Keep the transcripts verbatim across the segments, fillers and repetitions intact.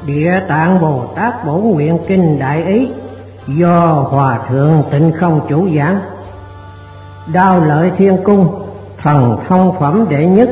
Địa Tạng Bồ Tát Bổ Nguyện Kinh Đại Ý do Hòa Thượng Tịnh Không chủ giảng. Đao Lợi Thiên Cung, thần thông phẩm đệ nhất.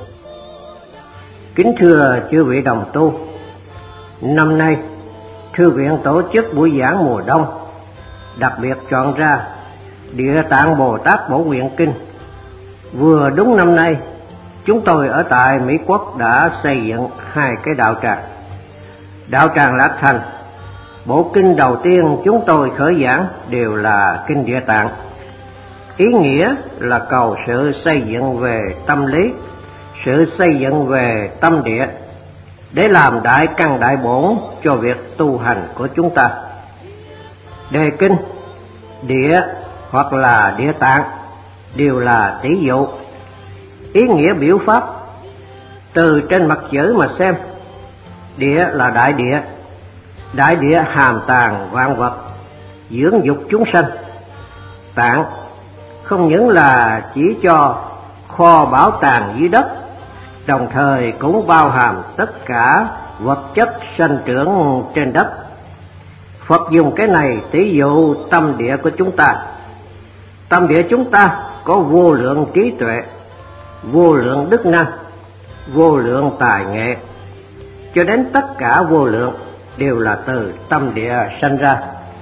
Kính thưa chư vị đồng tu, năm nay Thư viện tổ chức buổi giảng mùa đông, đặc biệt chọn ra Địa Tạng Bồ Tát Bổ Nguyện Kinh. Vừa đúng năm nay, chúng tôi ở tại Mỹ Quốc đã xây dựng hai cái đạo tràng. Đạo tràng Lạc Thành, bộ kinh đầu tiên chúng tôi khởi giảng đều là kinh Địa Tạng. Ý nghĩa là cầu sự xây dựng về tâm lý, sự xây dựng về tâm địa, để làm đại căn đại bổn cho việc tu hành của chúng ta. Đề kinh, địa hoặc là địa tạng đều là tỷ dụ, ý nghĩa biểu pháp. Từ trên mặt chữ mà xem, địa là đại địa, đại địa hàm tàng vạn vật, dưỡng dục chúng sanh. Tạng không những là chỉ cho kho bảo tàng dưới đất, đồng thời cũng bao hàm tất cả vật chất sanh trưởng trên đất. Phật dùng cái này tỷ dụ tâm địa của chúng ta. Tâm địa chúng ta có vô lượng trí tuệ, vô lượng đức năng, vô lượng tài nghệ, cho đến tất cả vô lượng đều là từ tâm địa sanh ra.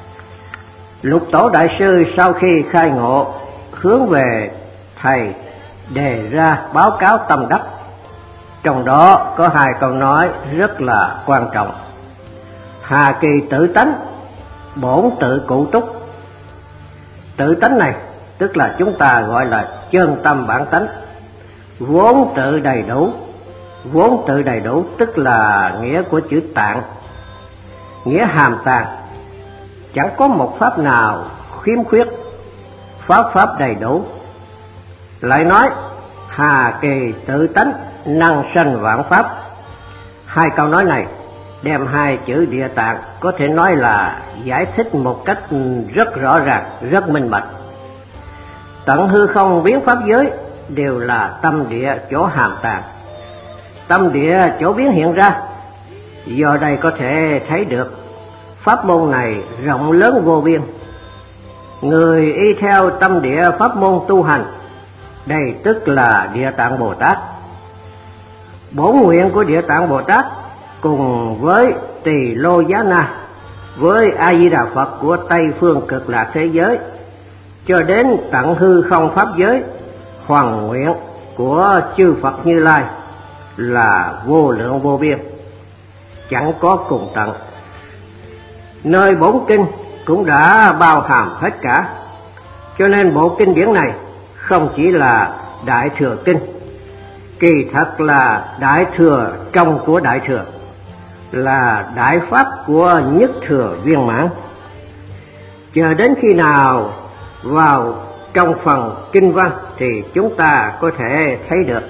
Lục Tổ Đại Sư sau khi khai ngộ hướng về thầy đề ra báo cáo tâm đắc, trong đó có hai câu nói rất là quan trọng: hà kỳ tự tánh, bổn tự cụ túc. Tự tánh này tức là chúng ta gọi là chân tâm bản tánh, vốn tự đầy đủ. Vốn tự đầy đủ tức là nghĩa của chữ tạng, nghĩa hàm tàng, chẳng có một pháp nào khiếm khuyết, pháp pháp đầy đủ. Lại nói hà kỳ tự tánh, năng sanh vạn pháp. Hai câu nói này đem hai chữ địa tạng có thể nói là giải thích một cách rất rõ ràng, rất minh bạch. Tận hư không biến pháp giới đều là tâm địa chỗ hàm tàng, tâm địa chỗ biến hiện ra. Do đây có thể thấy được pháp môn này rộng lớn vô biên. Người y theo tâm địa pháp môn tu hành, đây tức là Địa Tạng Bồ Tát. Bổn nguyện của Địa Tạng Bồ Tát cùng với Tỳ Lô Giá Na, với A Di Đà Phật của Tây phương cực lạc thế giới, cho đến tận hư không pháp giới, hoàn nguyện của chư Phật Như Lai là vô lượng vô biên, chẳng có cùng tận. Nơi bổn kinh cũng đã bao hàm hết cả, cho nên bộ kinh điển này không chỉ là Đại Thừa Kinh, kỳ thật là Đại Thừa trong của Đại Thừa, là Đại Pháp của Nhất Thừa viên mãn. Chờ đến khi nào vào trong phần kinh văn thì chúng ta có thể thấy được.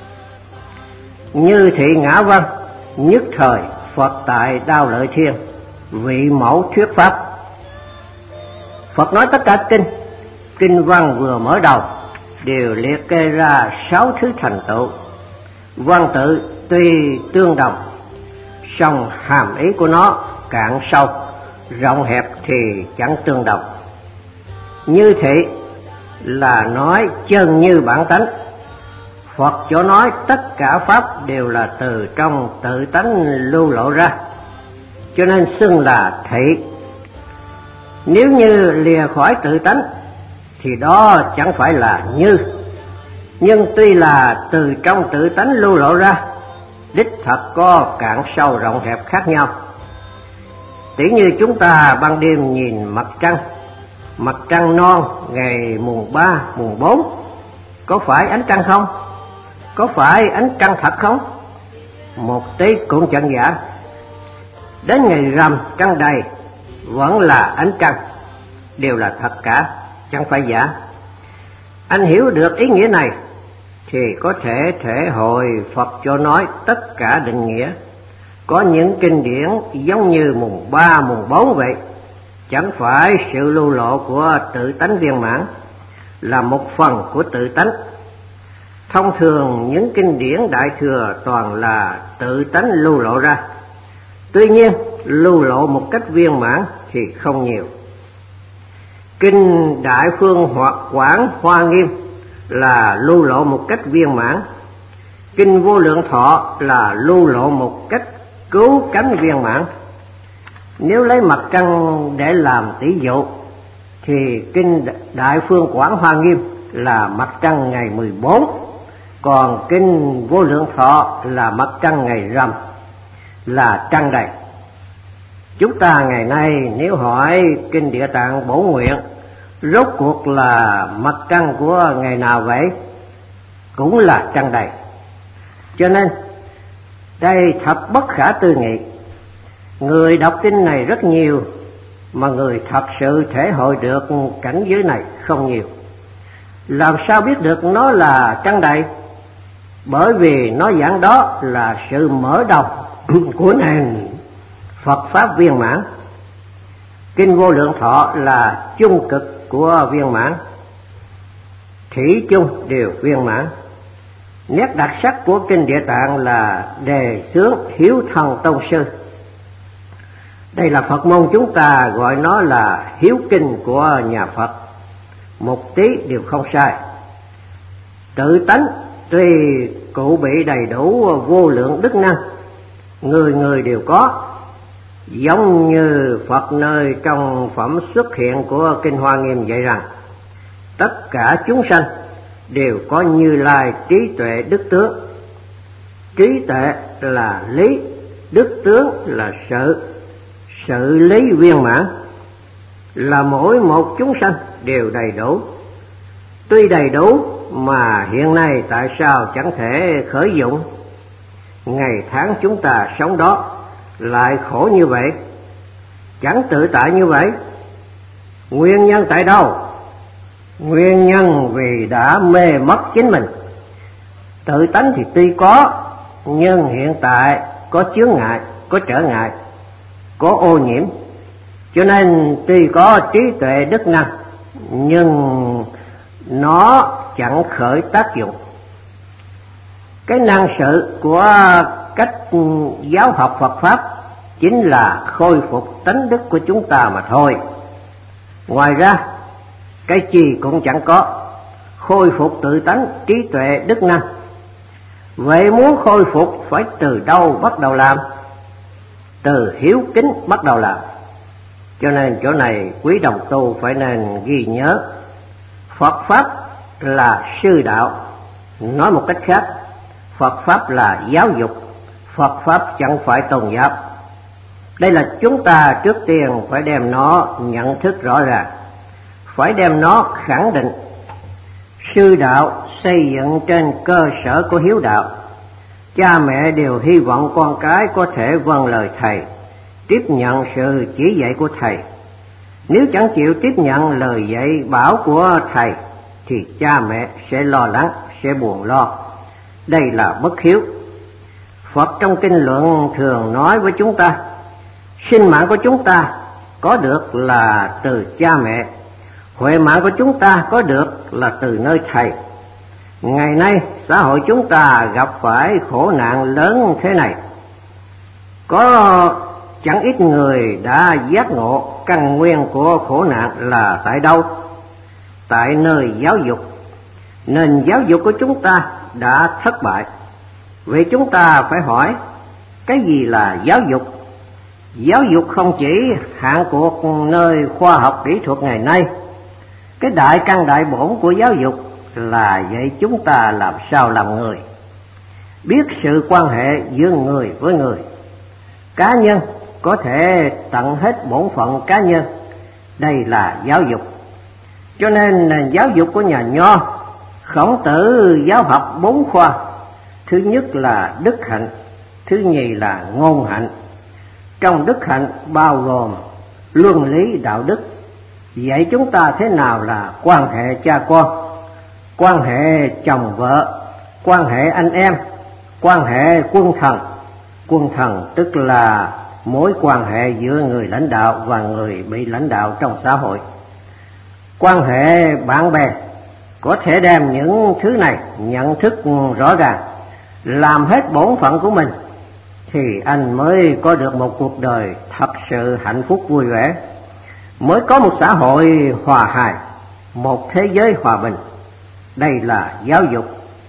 Như thị ngã văn, nhất thời Phật tại Đao Lợi Thiên, vị mẫu thuyết pháp. Phật nói tất cả kinh, kinh văn vừa mở đầu đều liệt kê ra sáu thứ thành tựu. Văn tự tuy tương đồng, song hàm ý của nó cạn sâu, rộng hẹp thì chẳng tương đồng. Như thị là nói chân như bản tánh. Phật chỗ nói tất cả pháp đều là từ trong tự tánh lưu lộ ra, cho nên xưng là thị. Nếu như lìa khỏi tự tánh thì đó chẳng phải là như, nhưng tuy là từ trong tự tánh lưu lộ ra, đích thật có cạn sâu rộng hẹp khác nhau. Tỉ như chúng ta ban đêm nhìn mặt trăng, mặt trăng non ngày mùng ba, mùng bốn, có phải ánh trăng không? Có phải ánh trăng thật không? Một tí cũng chẳng giả. Đến ngày rằm trăng đầy vẫn là ánh trăng, đều là thật cả, chẳng phải giả. Anh hiểu được ý nghĩa này thì có thể thể hội Phật cho nói tất cả định nghĩa. Có những kinh điển giống như mùng ba, mùng bốn vậy, chẳng phải sự lưu lộ của tự tánh viên mãn, là một phần của tự tánh. Thông thường những kinh điển Đại Thừa toàn là tự tánh lưu lộ ra, Tuy nhiên, lưu lộ một cách viên mãn thì không nhiều. Kinh Đại Phương Hoặc Quảng Hoa Nghiêm là lưu lộ một cách viên mãn. Kinh Vô Lượng Thọ là lưu lộ một cách cứu cánh viên mãn. Nếu lấy mặt trăng để làm tỷ dụ thì kinh Đại Phương Quảng Hoa Nghiêm là mặt trăng ngày mười bốn, còn kinh Vô Lượng Thọ là mặt trăng ngày rằm, là trăng đầy. Chúng ta ngày nay nếu hỏi kinh Địa Tạng Bổ Nguyện rốt cuộc là mặt trăng của ngày nào vậy, cũng là trăng đầy. Cho nên đây thật bất khả tư nghị. Người đọc kinh này rất nhiều, mà người thật sự thể hội được cảnh giới này không nhiều. Làm sao biết được nó là trăng đầy? Bởi vì nó giảng đó là sự mở đầu của nền Phật Pháp viên mãn. Kinh Vô Lượng Thọ là chung cực của viên mãn, thủy chung đều viên mãn. Nét đặc sắc của kinh Địa Tạng là đề xướng hiếu thần tông sư. Đây là Phật môn chúng ta gọi nó là hiếu kinh của nhà Phật, một tí đều không sai. Tự tánh tuy cụ bị đầy đủ vô lượng đức năng, người người đều có, giống như Phật nơi trong phẩm xuất hiện của kinh Hoa Nghiêm dạy rằng tất cả chúng sanh đều có Như Lai trí tuệ đức tướng. Trí tuệ là lý, đức tướng là sự, sự lý viên mãn, là mỗi một chúng sanh đều đầy đủ. Tuy đầy đủ mà hiện nay tại sao chẳng thể khởi dụng? Ngày tháng chúng ta sống đó lại khổ như vậy, chẳng tự tại như vậy. Nguyên nhân tại đâu? Nguyên nhân vì đã mê mất chính mình. Tự tánh thì tuy có, nhưng hiện tại có chướng ngại, có trở ngại, có ô nhiễm. Cho nên tuy có trí tuệ đức năng, nhưng nó chẳng khởi tác dụng. Cái năng sự của cách giáo học Phật Pháp chính là khôi phục tánh đức của chúng ta mà thôi. Ngoài ra, cái gì cũng chẳng có, khôi phục tự tánh, trí tuệ, đức năng. Vậy muốn khôi phục phải từ đâu bắt đầu làm? Từ hiếu kính bắt đầu làm. Cho nên chỗ này quý đồng tu phải nên ghi nhớ, Phật Pháp là sư đạo. Nói một cách khác, Phật Pháp là giáo dục, Phật Pháp chẳng phải tôn giáo. Đây là chúng ta trước tiên phải đem nó nhận thức rõ ràng, phải đem nó khẳng định. Sư đạo xây dựng trên cơ sở của hiếu đạo. Cha mẹ đều hy vọng con cái có thể vâng lời thầy, tiếp nhận sự chỉ dạy của thầy. Nếu chẳng chịu tiếp nhận lời dạy bảo của thầy thì cha mẹ sẽ lo lắng, sẽ buồn lo. Đây là bất hiếu. Phật trong kinh luận thường nói với chúng ta, sinh mạng của chúng ta có được là từ cha mẹ, huệ mạng của chúng ta có được là từ nơi thầy. Ngày nay xã hội chúng ta gặp phải khổ nạn lớn thế này, có chẳng ít người đã giác ngộ căn nguyên của khổ nạn là tại đâu? Tại nơi giáo dục. Nền giáo dục của chúng ta đã thất bại. Vậy chúng ta phải hỏi, cái gì là giáo dục? Giáo dục không chỉ hạn cuộc nơi khoa học kỹ thuật ngày nay. Cái đại căn đại bổn của giáo dục là dạy chúng ta làm sao làm người, biết sự quan hệ giữa người với người. Cá nhân có thể tận hết bổn phận cá nhân, đây là giáo dục. Cho nên nền giáo dục của nhà Nho, Khổng Tử giáo học bốn khoa. Thứ nhất là đức hạnh, thứ nhì là ngôn hạnh. Trong đức hạnh bao gồm luân lý đạo đức, dạy chúng ta thế nào là quan hệ cha con, quan hệ chồng vợ, quan hệ anh em, quan hệ quân thần. Quân thần tức là mối quan hệ giữa người lãnh đạo và người bị lãnh đạo trong xã hội. Quan hệ bạn bè, có thể đem những thứ này nhận thức rõ ràng, làm hết bổn phận của mình, thì anh mới có được một cuộc đời thật sự hạnh phúc vui vẻ, mới có một xã hội hòa hài, một thế giới hòa bình. Đây là giáo dục.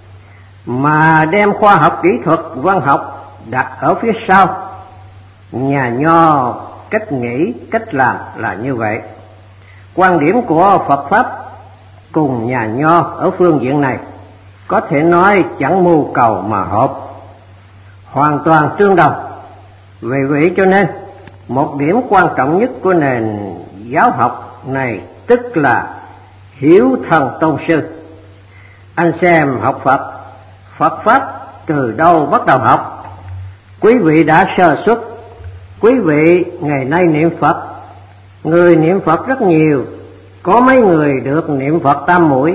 Mà đem khoa học kỹ thuật, văn học đặt ở phía sau, nhà Nho cách nghĩ, cách làm là như vậy. Quan điểm của Phật Pháp cùng nhà Nho ở phương diện này có thể nói chẳng mưu cầu mà hợp, hoàn toàn tương đồng. Vì vậy cho nên một điểm quan trọng nhất của nền giáo học này tức là hiếu thần tôn sư. Anh xem học Phật, Phật Pháp từ đâu bắt đầu học? Quý vị đã sơ xuất, quý vị ngày nay niệm Phật, người niệm Phật rất nhiều, có mấy người được niệm Phật tam muội.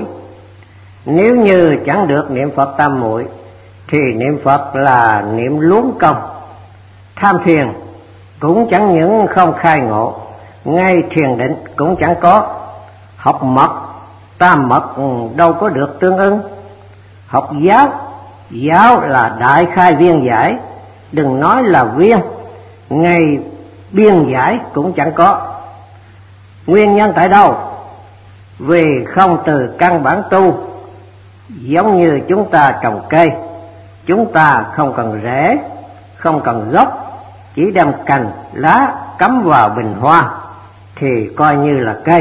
Nếu như chẳng được niệm Phật tam muội thì niệm Phật là niệm luống công. Tham thiền cũng chẳng những không khai ngộ, ngay thiền định cũng chẳng có. Học mật, tam mật đâu có được tương ưng. Học giáo, giáo là đại khai viên giải, đừng nói là viên, ngay biên giải cũng chẳng có. Nguyên nhân tại đâu? Vì không từ căn bản tu. Giống như chúng ta trồng cây, chúng ta không cần rễ, không cần gốc, chỉ đem cành, lá cắm vào bình hoa thì coi như là cây.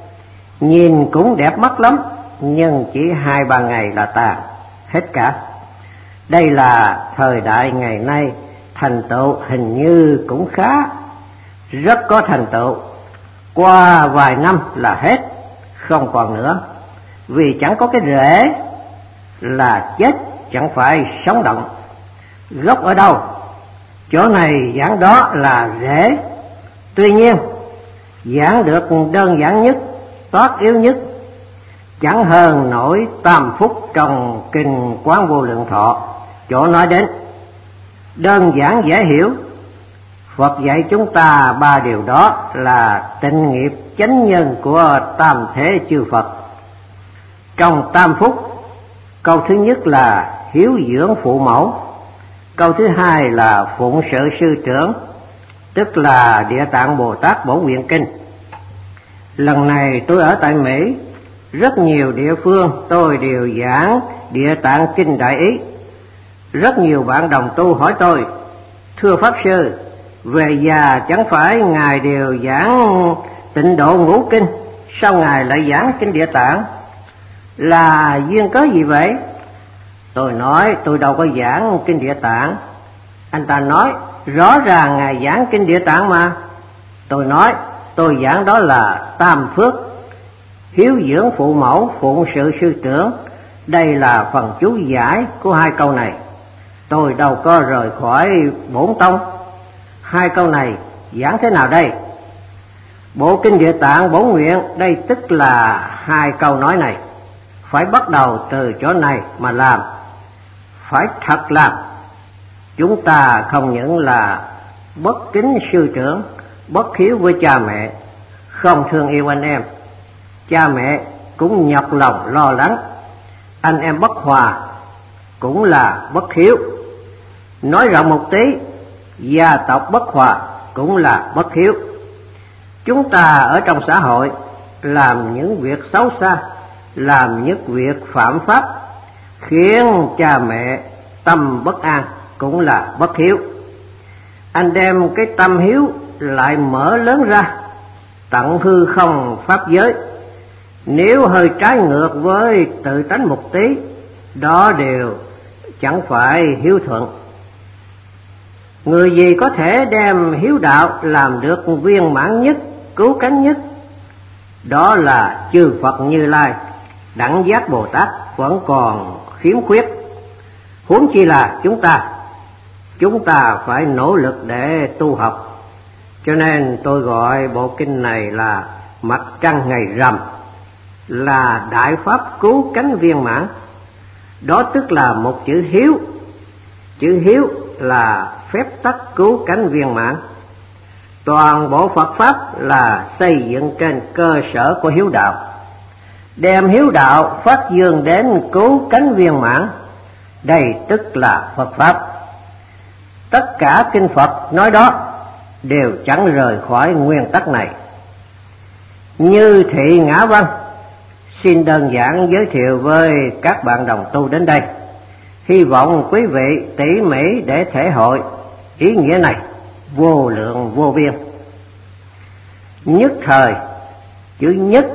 Nhìn cũng đẹp mắt lắm, nhưng chỉ hai ba ngày là tàn hết cả. Đây là thời đại ngày nay, thành tựu hình như cũng khá, rất có thành tựu. Qua vài năm là hết, không còn nữa. Vì chẳng có cái rễ là chết, chẳng phải sống động. Gốc ở đâu? Chỗ này giảng đó là rễ. Tuy nhiên giảng được đơn giản nhất, toát yếu nhất, chẳng hơn nổi tam phúc trong kinh Quán Vô Lượng Thọ. Chỗ nói đến đơn giản dễ hiểu. Phật dạy chúng ta ba điều đó là tịnh nghiệp chánh nhân của tam thế chư Phật. Trong tam phúc, câu thứ nhất là hiếu dưỡng phụ mẫu, câu thứ hai là phụng sự sư trưởng, tức là Địa Tạng Bồ Tát Bổ Nguyện Kinh. Lần này tôi ở tại Mỹ, rất nhiều địa phương tôi đều giảng Địa Tạng Kinh Đại Ý. Rất nhiều bạn đồng tu hỏi tôi: thưa Pháp Sư, về già chẳng phải Ngài đều giảng Tịnh Độ Ngũ Kinh, sao Ngài lại giảng Kinh Địa Tạng? Là duyên cớ gì vậy? Tôi nói tôi đâu có giảng Kinh Địa Tạng. Anh ta nói rõ ràng Ngài giảng Kinh Địa Tạng mà. Tôi nói tôi giảng đó là tam phước, hiếu dưỡng phụ mẫu, phụng sự sư trưởng. Đây là phần chú giải của hai câu này. Tôi đâu có rời khỏi bổn tông. Hai câu này giảng thế nào đây? Bộ Kinh Địa Tạng Bổ Nguyện, đây tức là hai câu nói này. Phải bắt đầu từ chỗ này mà làm, phải thật làm. Chúng ta không những là bất kính sư trưởng, bất hiếu với cha mẹ, không thương yêu anh em, cha mẹ cũng nhọc lòng lo lắng, anh em bất hòa cũng là bất hiếu. Nói rộng một tí, gia tộc bất hòa cũng là bất hiếu. Chúng ta ở trong xã hội làm những việc xấu xa, làm những việc phạm pháp, khiến cha mẹ tâm bất an cũng là bất hiếu. Anh đem cái tâm hiếu lại mở lớn ra, tận hư không pháp giới. Nếu hơi trái ngược với tự tánh một tí, đó đều chẳng phải hiếu thuận. Người gì có thể đem hiếu đạo làm được viên mãn nhất, cứu cánh nhất? Đó là chư Phật Như Lai, Đẳng Giác Bồ Tát vẫn còn khiếm khuyết. Huống chi là chúng ta, chúng ta phải nỗ lực để tu học. Cho nên tôi gọi bộ kinh này là Mặt Trăng Ngày Rằm, là đại pháp cứu cánh viên mãn. Đó tức là một chữ hiếu. Chữ hiếu là phép tắc cứu cánh viên mãn. Toàn bộ Phật Pháp là xây dựng trên cơ sở của hiếu đạo. Đem hiếu đạo phát dương đến cứu cánh viên mãn, đây tức là Phật Pháp. Tất cả kinh Phật nói đó đều chẳng rời khỏi nguyên tắc này. Như Thị Ngã Văn xin đơn giản giới thiệu với các bạn đồng tu đến đây, hy vọng quý vị tỉ mỉ để thể hội ý nghĩa này vô lượng vô biên. Nhất thời, chữ nhất,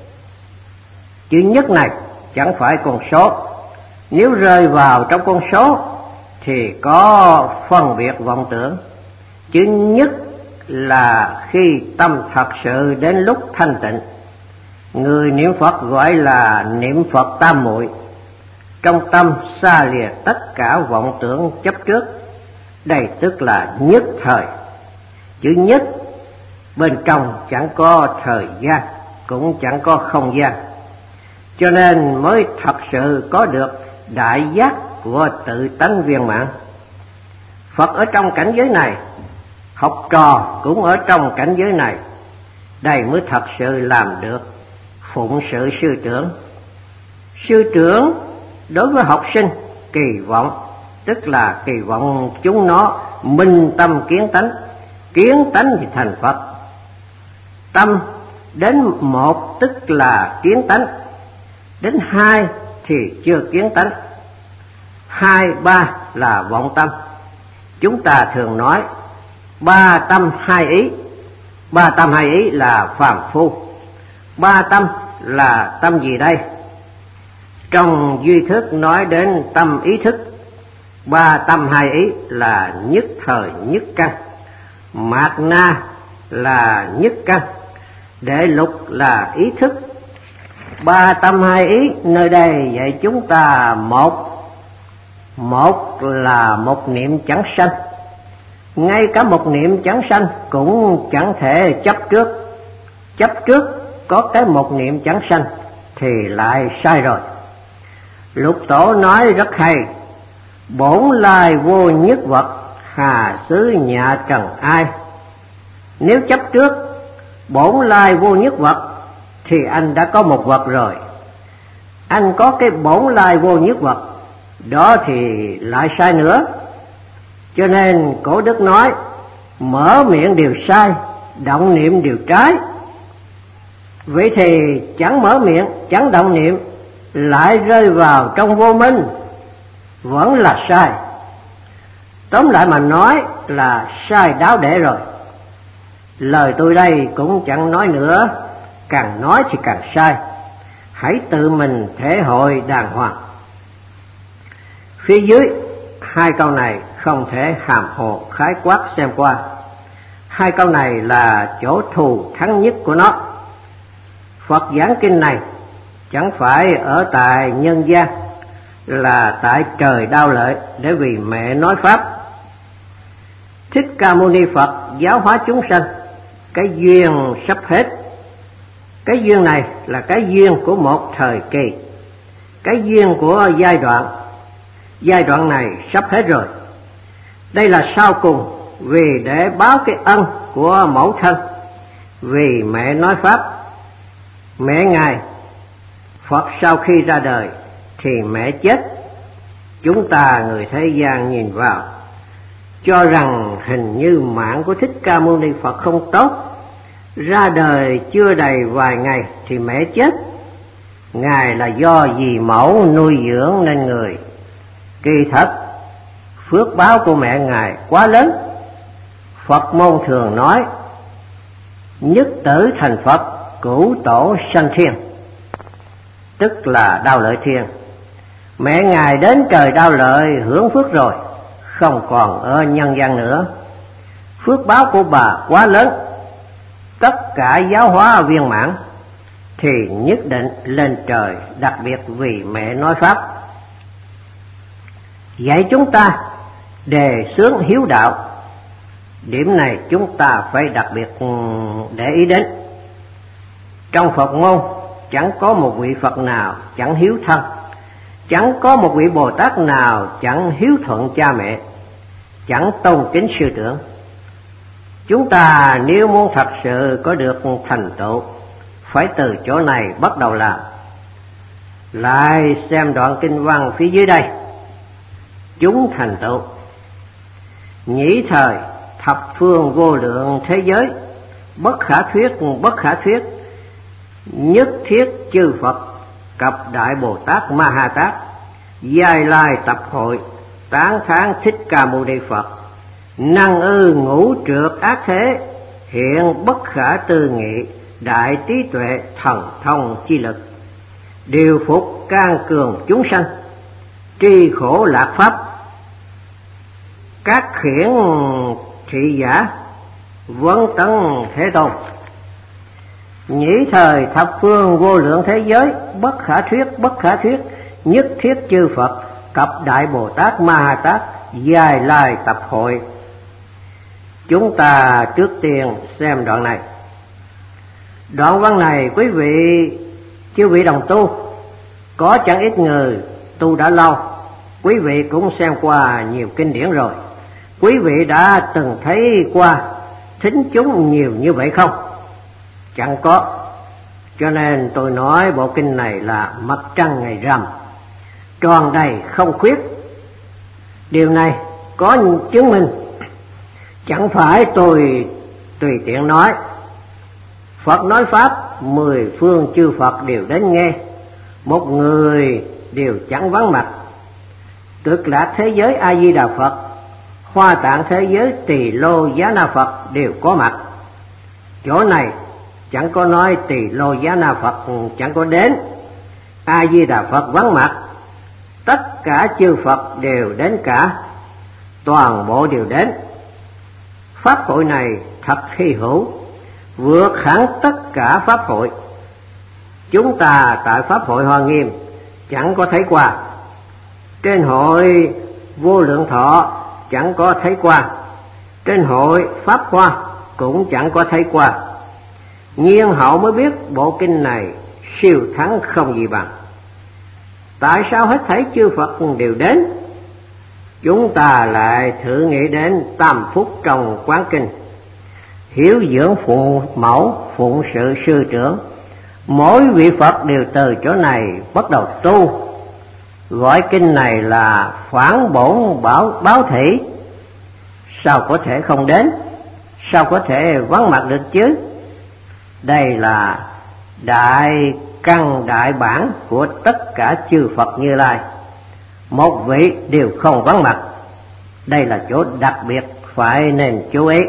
chữ nhất này chẳng phải con số. Nếu rơi vào trong con số thì có phân biệt vọng tưởng. Chữ nhất là khi tâm thật sự đến lúc thanh tịnh. Người niệm Phật gọi là niệm Phật tam muội. Trong tâm xa lìa tất cả vọng tưởng chấp trước. Đây tức là nhất thời. Chữ nhất bên trong chẳng có thời gian, cũng chẳng có không gian, cho nên mới thật sự có được đại giác của tự tánh viên mãn. Phật ở trong cảnh giới này, học trò cũng ở trong cảnh giới này. Đây mới thật sự làm được phụng sự sư trưởng. Sư trưởng đối với học sinh kỳ vọng, tức là kỳ vọng chúng nó minh tâm kiến tánh. Kiến tánh thì thành Phật. Tâm đến một tức là kiến tánh, đến hai thì chưa kiến tánh, hai ba là vọng tâm. Chúng ta thường nói ba tâm hai ý. Ba tâm hai ý là phàm phu. Ba tâm là tâm gì đây? Trong duy thức nói đến tâm ý thức. Ba tâm hai ý là nhất thời nhất căn, mạt na là nhất căn, đệ lục là ý thức. Ba tâm hai ý nơi đây dạy chúng ta một. Một là một niệm chẳng sanh. Ngay cả một niệm chẳng sanh cũng chẳng thể chấp trước. Chấp trước có cái một niệm chẳng sanh thì lại sai rồi. Lục Tổ nói rất hay: bổn lai vô nhất vật, hà xứ nhà trần ai. Nếu chấp trước bổn lai vô nhất vật thì anh đã có một vật rồi. Anh có cái bổn lai vô nhất vật đó thì lại sai nữa. Cho nên Cổ Đức nói mở miệng đều sai, động niệm đều trái. Vậy thì chẳng mở miệng, chẳng động niệm, lại rơi vào trong vô minh, vẫn là sai. Tóm lại mà nói là sai đáo để rồi. Lời tôi đây cũng chẳng nói nữa, càng nói thì càng sai. Hãy tự mình thể hội đàng hoàng. Phía dưới hai câu này không thể hàm hồ khái quát xem qua. Hai câu này là chỗ thù thắng nhất của nó. Phật giảng kinh này chẳng phải ở tại nhân gian, là tại trời Đao Lợi để vì mẹ nói pháp. Thích Ca Mâu Ni Phật giáo hóa chúng sanh, cái duyên sắp hết. Cái duyên này là cái duyên của một thời kỳ, cái duyên của giai đoạn. Giai đoạn này sắp hết rồi. Đây là sau cùng, vì để báo cái ân của mẫu thân, vì mẹ nói pháp. Mẹ Ngài Phật sau khi ra đời thì mẹ chết. Chúng ta người thế gian nhìn vào cho rằng hình như mạng của Thích Ca Mâu Ni Phật không tốt. Ra đời chưa đầy vài ngày thì mẹ chết. Ngài là do dì mẫu nuôi dưỡng nên người. Kỳ thật phước báo của mẹ Ngài quá lớn. Phật môn thường nói nhất tử thành Phật, cửu tổ sanh thiên, tức là Đao Lợi Thiên. Mẹ Ngài đến trời Đao Lợi hưởng phước rồi, không còn ở nhân gian nữa. Phước báo của bà quá lớn, tất cả giáo hóa viên mãn thì nhất định lên trời, đặc biệt vì mẹ nói pháp. Dạy chúng ta đề xướng hiếu đạo. Điểm này chúng ta phải đặc biệt để ý đến. Trong Phật môn chẳng có một vị Phật nào chẳng hiếu thân, chẳng có một vị Bồ Tát nào chẳng hiếu thuận cha mẹ, chẳng tôn kính sư trưởng. Chúng ta nếu muốn thật sự có được thành tựu, phải từ chỗ này bắt đầu làm. Lại xem đoạn kinh văn phía dưới đây. Chúng thành tựu. Nhĩ thời thập phương vô lượng thế giới, bất khả thuyết bất khả thuyết, nhất thiết chư Phật cập Đại Bồ Tát Ma Ha Tát, giai lai tập hội tán thán Thích Ca Mâu Ni Phật, năng ư ngũ trượt ác thế, hiện bất khả tư nghị, đại trí tuệ thần thông chi lực, điều phục can cường chúng sanh, tri khổ lạc pháp, các khiển thị giả, vấn tấn Thế Tôn. Nhĩ thời thập phương vô lượng thế giới, bất khả thuyết bất khả thuyết, nhất thiết chư Phật cập Đại Bồ Tát Ma Ha Tát, giai lai tập hội. Chúng ta trước tiên xem đoạn này. Đoạn văn này quý vị chư vị đồng tu, có chẳng ít người tu đã lâu, quý vị cũng xem qua nhiều kinh điển rồi. Quý vị đã từng thấy qua thính chúng nhiều như vậy không? Chẳng có. Cho nên tôi nói bộ kinh này là mặt trăng ngày rằm, tròn đầy không khuyết. Điều này có chứng minh, chẳng phải tôi tùy tiện nói. Phật nói pháp, mười phương chư Phật đều đến nghe, một người đều chẳng vắng mặt. Cực lạc thế giới A Di Đà Phật, Hoa Tạng thế giới Tỳ Lô Giá Na Phật đều có mặt. Chỗ này chẳng có nói Tỳ Lô Giá Na Phật chẳng có đến, A Di Đà Phật vắng mặt. Tất cả chư Phật đều đến cả, toàn bộ đều đến. Pháp hội này thật hy hữu, vượt hẳn tất cả pháp hội. Chúng ta tại pháp hội Hoa Nghiêm chẳng có thấy qua, trên hội Vô Lượng Thọ chẳng có thấy qua, trên hội Pháp Hoa cũng chẳng có thấy qua. Nhiên hậu mới biết bộ kinh này siêu thắng không gì bằng. Tại sao hết thảy chư Phật đều đến? Chúng ta lại thử nghĩ đến tam phúc trong quán kinh: hiếu dưỡng phụ mẫu, phụng sự sư trưởng. Mỗi vị Phật đều từ chỗ này bắt đầu tu. Gọi kinh này là phản bổn báo, báo thị. Sao có thể không đến? Sao có thể vắng mặt được chứ? Đây là đại căn đại bản của tất cả chư Phật Như Lai, một vị đều không vắng mặt. Đây là chỗ đặc biệt phải nên chú ý.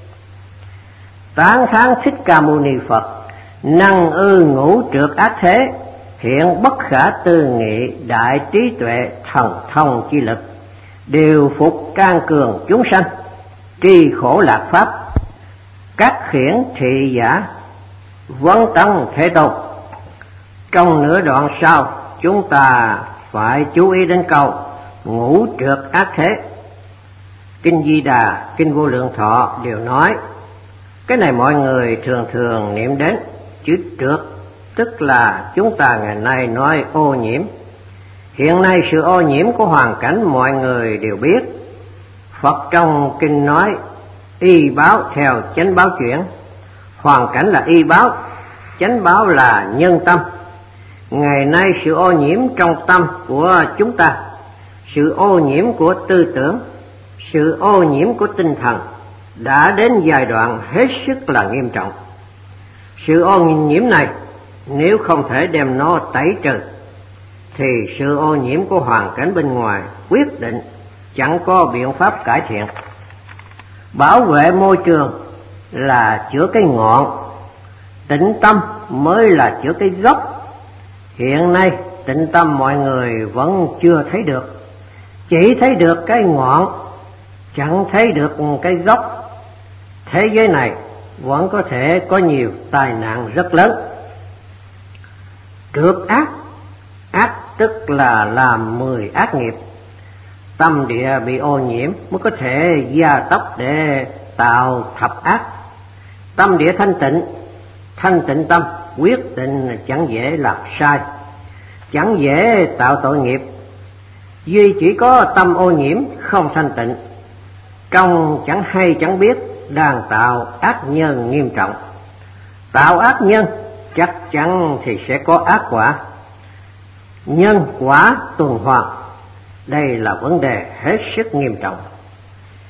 Tán thán Thích Ca Mâu Ni Phật, năng ư ngũ trượt ác thế, hiện bất khả tư nghị, đại trí tuệ thần thông chi lực, điều phục can cường chúng sanh, tri khổ lạc pháp, các khiển thị giả, vấn tấn Thế Tôn. Trong nửa đoạn sau, chúng ta phải chú ý đến câu ngũ trượt ác thế. Kinh Di Đà, Kinh Vô Lượng Thọ đều nói. Cái này mọi người thường thường niệm đến chữ trượt, tức là chúng ta ngày nay nói ô nhiễm. Hiện nay sự ô nhiễm của hoàn cảnh mọi người đều biết. Phật trong kinh nói y báo theo chánh báo chuyển. Hoàn cảnh là y báo, chánh báo là nhân tâm. Ngày nay sự ô nhiễm trong tâm của chúng ta, sự ô nhiễm của tư tưởng, sự ô nhiễm của tinh thần đã đến giai đoạn hết sức là nghiêm trọng. Sự ô nhiễm này nếu không thể đem nó tẩy trừ, thì sự ô nhiễm của hoàn cảnh bên ngoài quyết định chẳng có biện pháp cải thiện. Bảo vệ môi trường là chữa cái ngọn, tịnh tâm mới là chữa cái gốc. Hiện nay tịnh tâm mọi người vẫn chưa thấy được, chỉ thấy được cái ngọn, chẳng thấy được cái gốc. Thế giới này vẫn có thể có nhiều tai nạn rất lớn. Trượt ác, ác tức là làm mười ác nghiệp. Tâm địa bị ô nhiễm mới có thể gia tốc để tạo thập ác. Tâm địa thanh tịnh, thanh tịnh tâm quyết định chẳng dễ làm sai, chẳng dễ tạo tội nghiệp. Duy chỉ có tâm ô nhiễm không thanh tịnh, trong chẳng hay chẳng biết đang tạo ác nhân nghiêm trọng. Tạo ác nhân chắc chắn thì sẽ có ác quả. Nhân quả tuần hoàn, đây là vấn đề hết sức nghiêm trọng.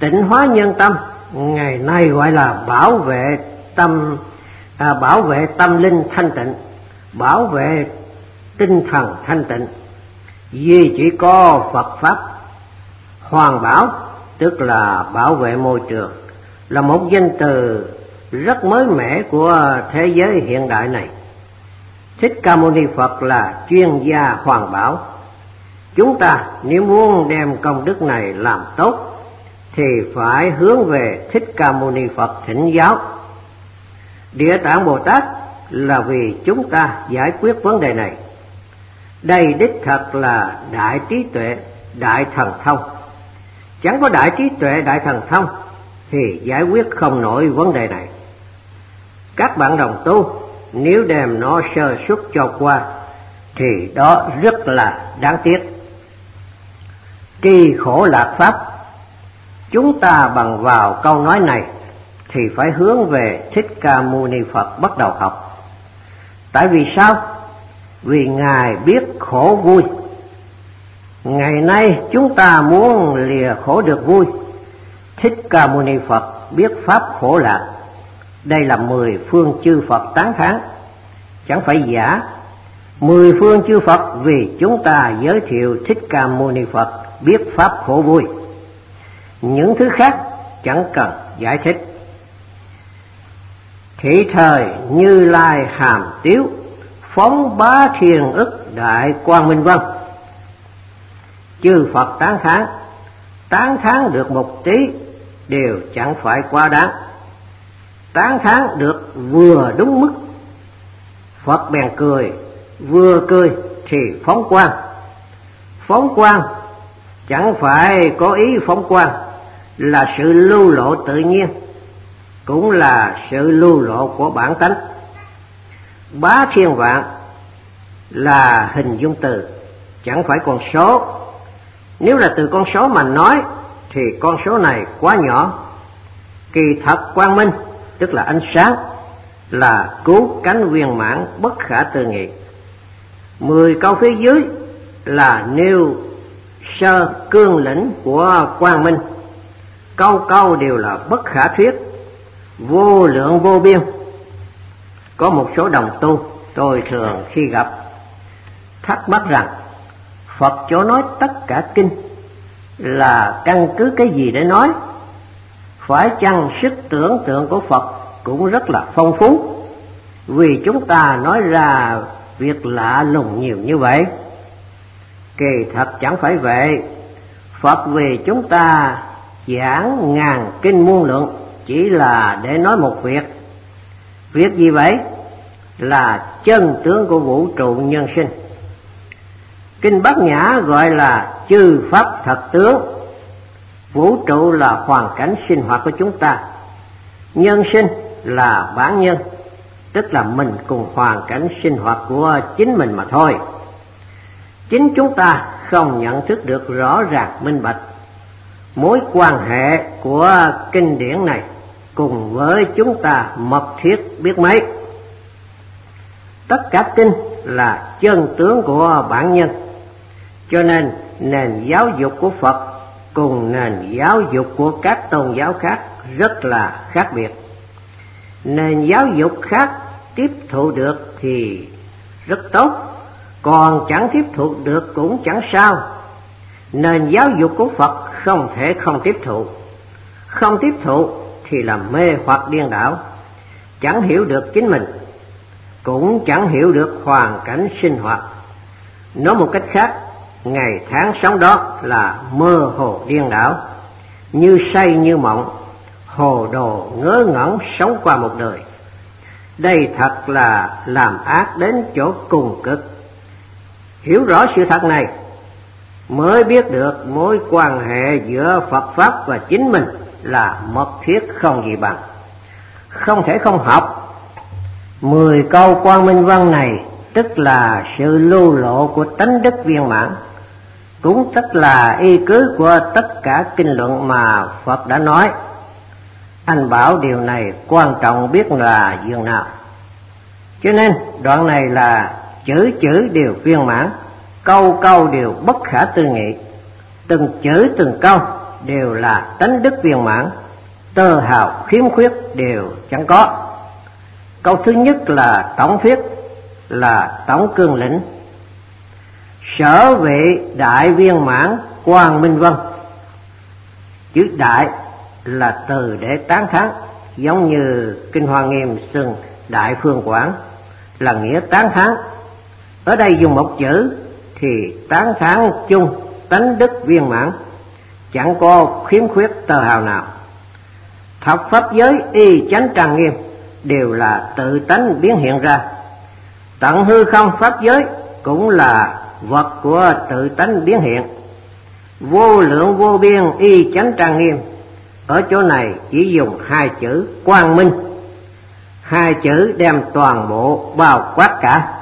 Tịnh hóa nhân tâm ngày nay gọi là bảo vệ tâm, à, bảo vệ tâm linh thanh tịnh, bảo vệ tinh thần thanh tịnh. Vì chỉ có Phật pháp hoàn bảo, tức là bảo vệ môi trường, là một danh từ rất mới mẻ của thế giới hiện đại này. Thích Ca Mâu Ni Phật là chuyên gia hoàn bảo. Chúng ta nếu muốn đem công đức này làm tốt thì phải hướng về Thích Ca Mâu Ni Phật thỉnh giáo. Địa Tạng Bồ Tát là vì chúng ta giải quyết vấn đề này. Đây đích thật là đại trí tuệ, đại thần thông. Chẳng có đại trí tuệ, đại thần thông thì giải quyết không nổi vấn đề này. Các bạn đồng tu nếu đem nó sơ suất cho qua thì đó rất là đáng tiếc. Tri khổ lạc pháp, chúng ta bằng vào câu nói này thì phải hướng về Thích Ca Mâu Ni Phật bắt đầu học. Tại vì sao? Vì Ngài biết khổ vui. Ngày nay chúng ta muốn lìa khổ được vui, Thích Ca Mâu Ni Phật biết pháp khổ lạc. Đây là mười phương chư Phật tán thán, chẳng phải giả. Mười phương chư Phật vì chúng ta giới thiệu Thích Ca Mâu Ni Phật biết pháp khổ vui. Những thứ khác chẳng cần giải thích. Thị thời Như Lai hàm tiếu, phóng bá thiên ức đại quang minh vân. Chư Phật tán thán, tán thán được một tí đều chẳng phải quá đáng. Tán thán được vừa đúng mức, Phật bèn cười, vừa cười thì phóng quang. Phóng quang chẳng phải có ý phóng quang, là sự lưu lộ tự nhiên, cũng là sự lưu lộ của bản tánh. Bá thiên vạn là hình dung từ, chẳng phải con số. Nếu là từ con số mà nói thì con số này quá nhỏ. Kỳ thật quang minh tức là ánh sáng, là cứu cánh viên mãn bất khả tư nghị. Mười câu phía dưới là nêu sơ cương lĩnh của quang minh, câu câu đều là bất khả thuyết, vô lượng vô biên. Có một số đồng tu tôi thường khi gặp thắc mắc rằng Phật chỗ nói tất cả kinh là căn cứ cái gì để nói? Phải chăng sức tưởng tượng của Phật cũng rất là phong phú, vì chúng ta nói ra việc lạ lùng nhiều như vậy? Kỳ thật chẳng phải vậy. Phật vì chúng ta giảng ngàn kinh muôn luận chỉ là để nói một việc. Việc gì vậy? Là chân tướng của vũ trụ nhân sinh. Kinh Bát Nhã gọi là chư pháp thật tướng. Vũ trụ là hoàn cảnh sinh hoạt của chúng ta, nhân sinh là bản nhân, tức là mình cùng hoàn cảnh sinh hoạt của chính mình mà thôi. Chính chúng ta không nhận thức được rõ ràng minh bạch mối quan hệ của kinh điển này cùng với chúng ta mật thiết biết mấy. Tất cả kinh là chân tướng của bản nhân, cho nên nền giáo dục của Phật cùng nền giáo dục của các tôn giáo khác rất là khác biệt. Nền giáo dục khác tiếp thụ được thì rất tốt, còn chẳng tiếp thụ được cũng chẳng sao. Nền giáo dục của Phật không thể không tiếp thụ. Không tiếp thụ thì là mê hoặc điên đảo, chẳng hiểu được chính mình, cũng chẳng hiểu được hoàn cảnh sinh hoạt. Nói một cách khác, ngày tháng sống đó là mơ hồ điên đảo, như say như mộng, hồ đồ ngớ ngẩn sống qua một đời. Đây thật là làm ác đến chỗ cùng cực. Hiểu rõ sự thật này mới biết được mối quan hệ giữa Phật Pháp và chính mình là mật thiết không gì bằng, không thể không học. Mười câu quang minh văn này tức là sự lưu lộ của tánh đức viên mãn, cũng tức là y cứ của tất cả kinh luận mà Phật đã nói. Anh bảo điều này quan trọng biết là dường nào. Cho nên đoạn này là chữ chữ đều viên mãn, câu câu đều bất khả tư nghị. Từng chữ từng câu đều là tánh đức viên mãn, tơ hào khiếm khuyết đều chẳng có. Câu thứ nhất là tổng thuyết, là tổng cương lĩnh. Sở vị đại viên mãn quang minh vân. Chữ đại là từ để tán thán, giống như Kinh Hoa Nghiêm xưng Đại Phương Quảng là nghĩa tán thán. Ở đây dùng một chữ thì tán thán chung tánh đức viên mãn, chẳng có khiếm khuyết tơ hào nào. Thập pháp giới y chánh trang nghiêm đều là tự tánh biến hiện ra. Tận hư không pháp giới cũng là vật của tự tánh biến hiện. Vô lượng vô biên y chánh trang nghiêm, ở chỗ này chỉ dùng hai chữ quang minh. Hai chữ đem toàn bộ bao quát cả.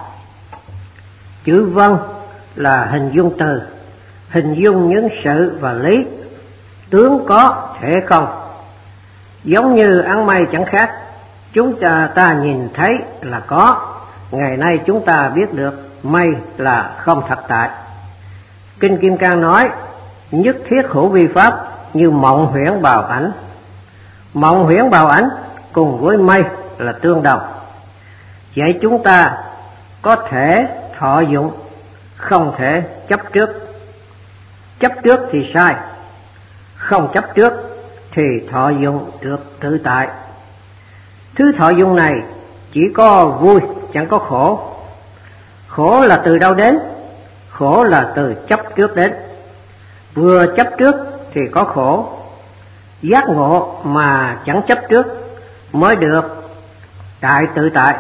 Chữ vân là hình dung từ, hình dung những sự và lý, tướng có thể không. Giống như ăn mây chẳng khác, chúng ta ta nhìn thấy là có, ngày nay chúng ta biết được mây là không thật tại. Kinh Kim Cang nói nhất thiết hữu vi pháp như mộng huyễn bào ảnh. Mộng huyễn bào ảnh cùng với mây là tương đồng. Vậy chúng ta có thể thọ dụng, không thể chấp trước. Chấp trước thì sai, không chấp trước thì thọ dụng được tự tại. Thứ thọ dụng này chỉ có vui, chẳng có khổ. Khổ là từ đâu đến? Khổ là từ chấp trước đến. Vừa chấp trước thì có khổ. Giác ngộ mà chẳng chấp trước mới được đại tự tại.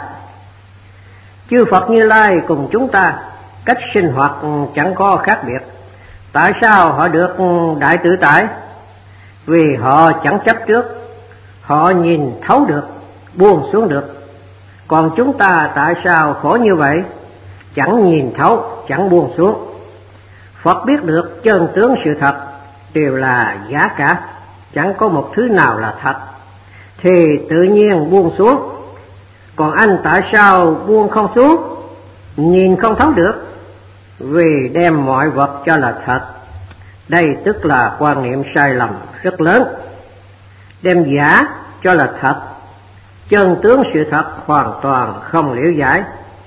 Chư Phật Như Lai cùng chúng ta cách sinh hoạt chẳng có khác biệt. Tại sao họ được đại tự tại? Vì họ chẳng chấp trước, họ nhìn thấu được, buông xuống được. Còn chúng ta tại sao khổ như vậy? Chẳng nhìn thấu, chẳng buông xuống. Phật biết được chân tướng sự thật đều là giả cả, chẳng có một thứ nào là thật, thì tự nhiên buông xuống. Còn anh tại sao buông không xuống, nhìn không thấu được? Vì đem mọi vật cho là thật. Đây tức là quan niệm sai lầm rất lớn. Đem giả cho là thật, chân tướng sự thật hoàn toàn không liễu giải.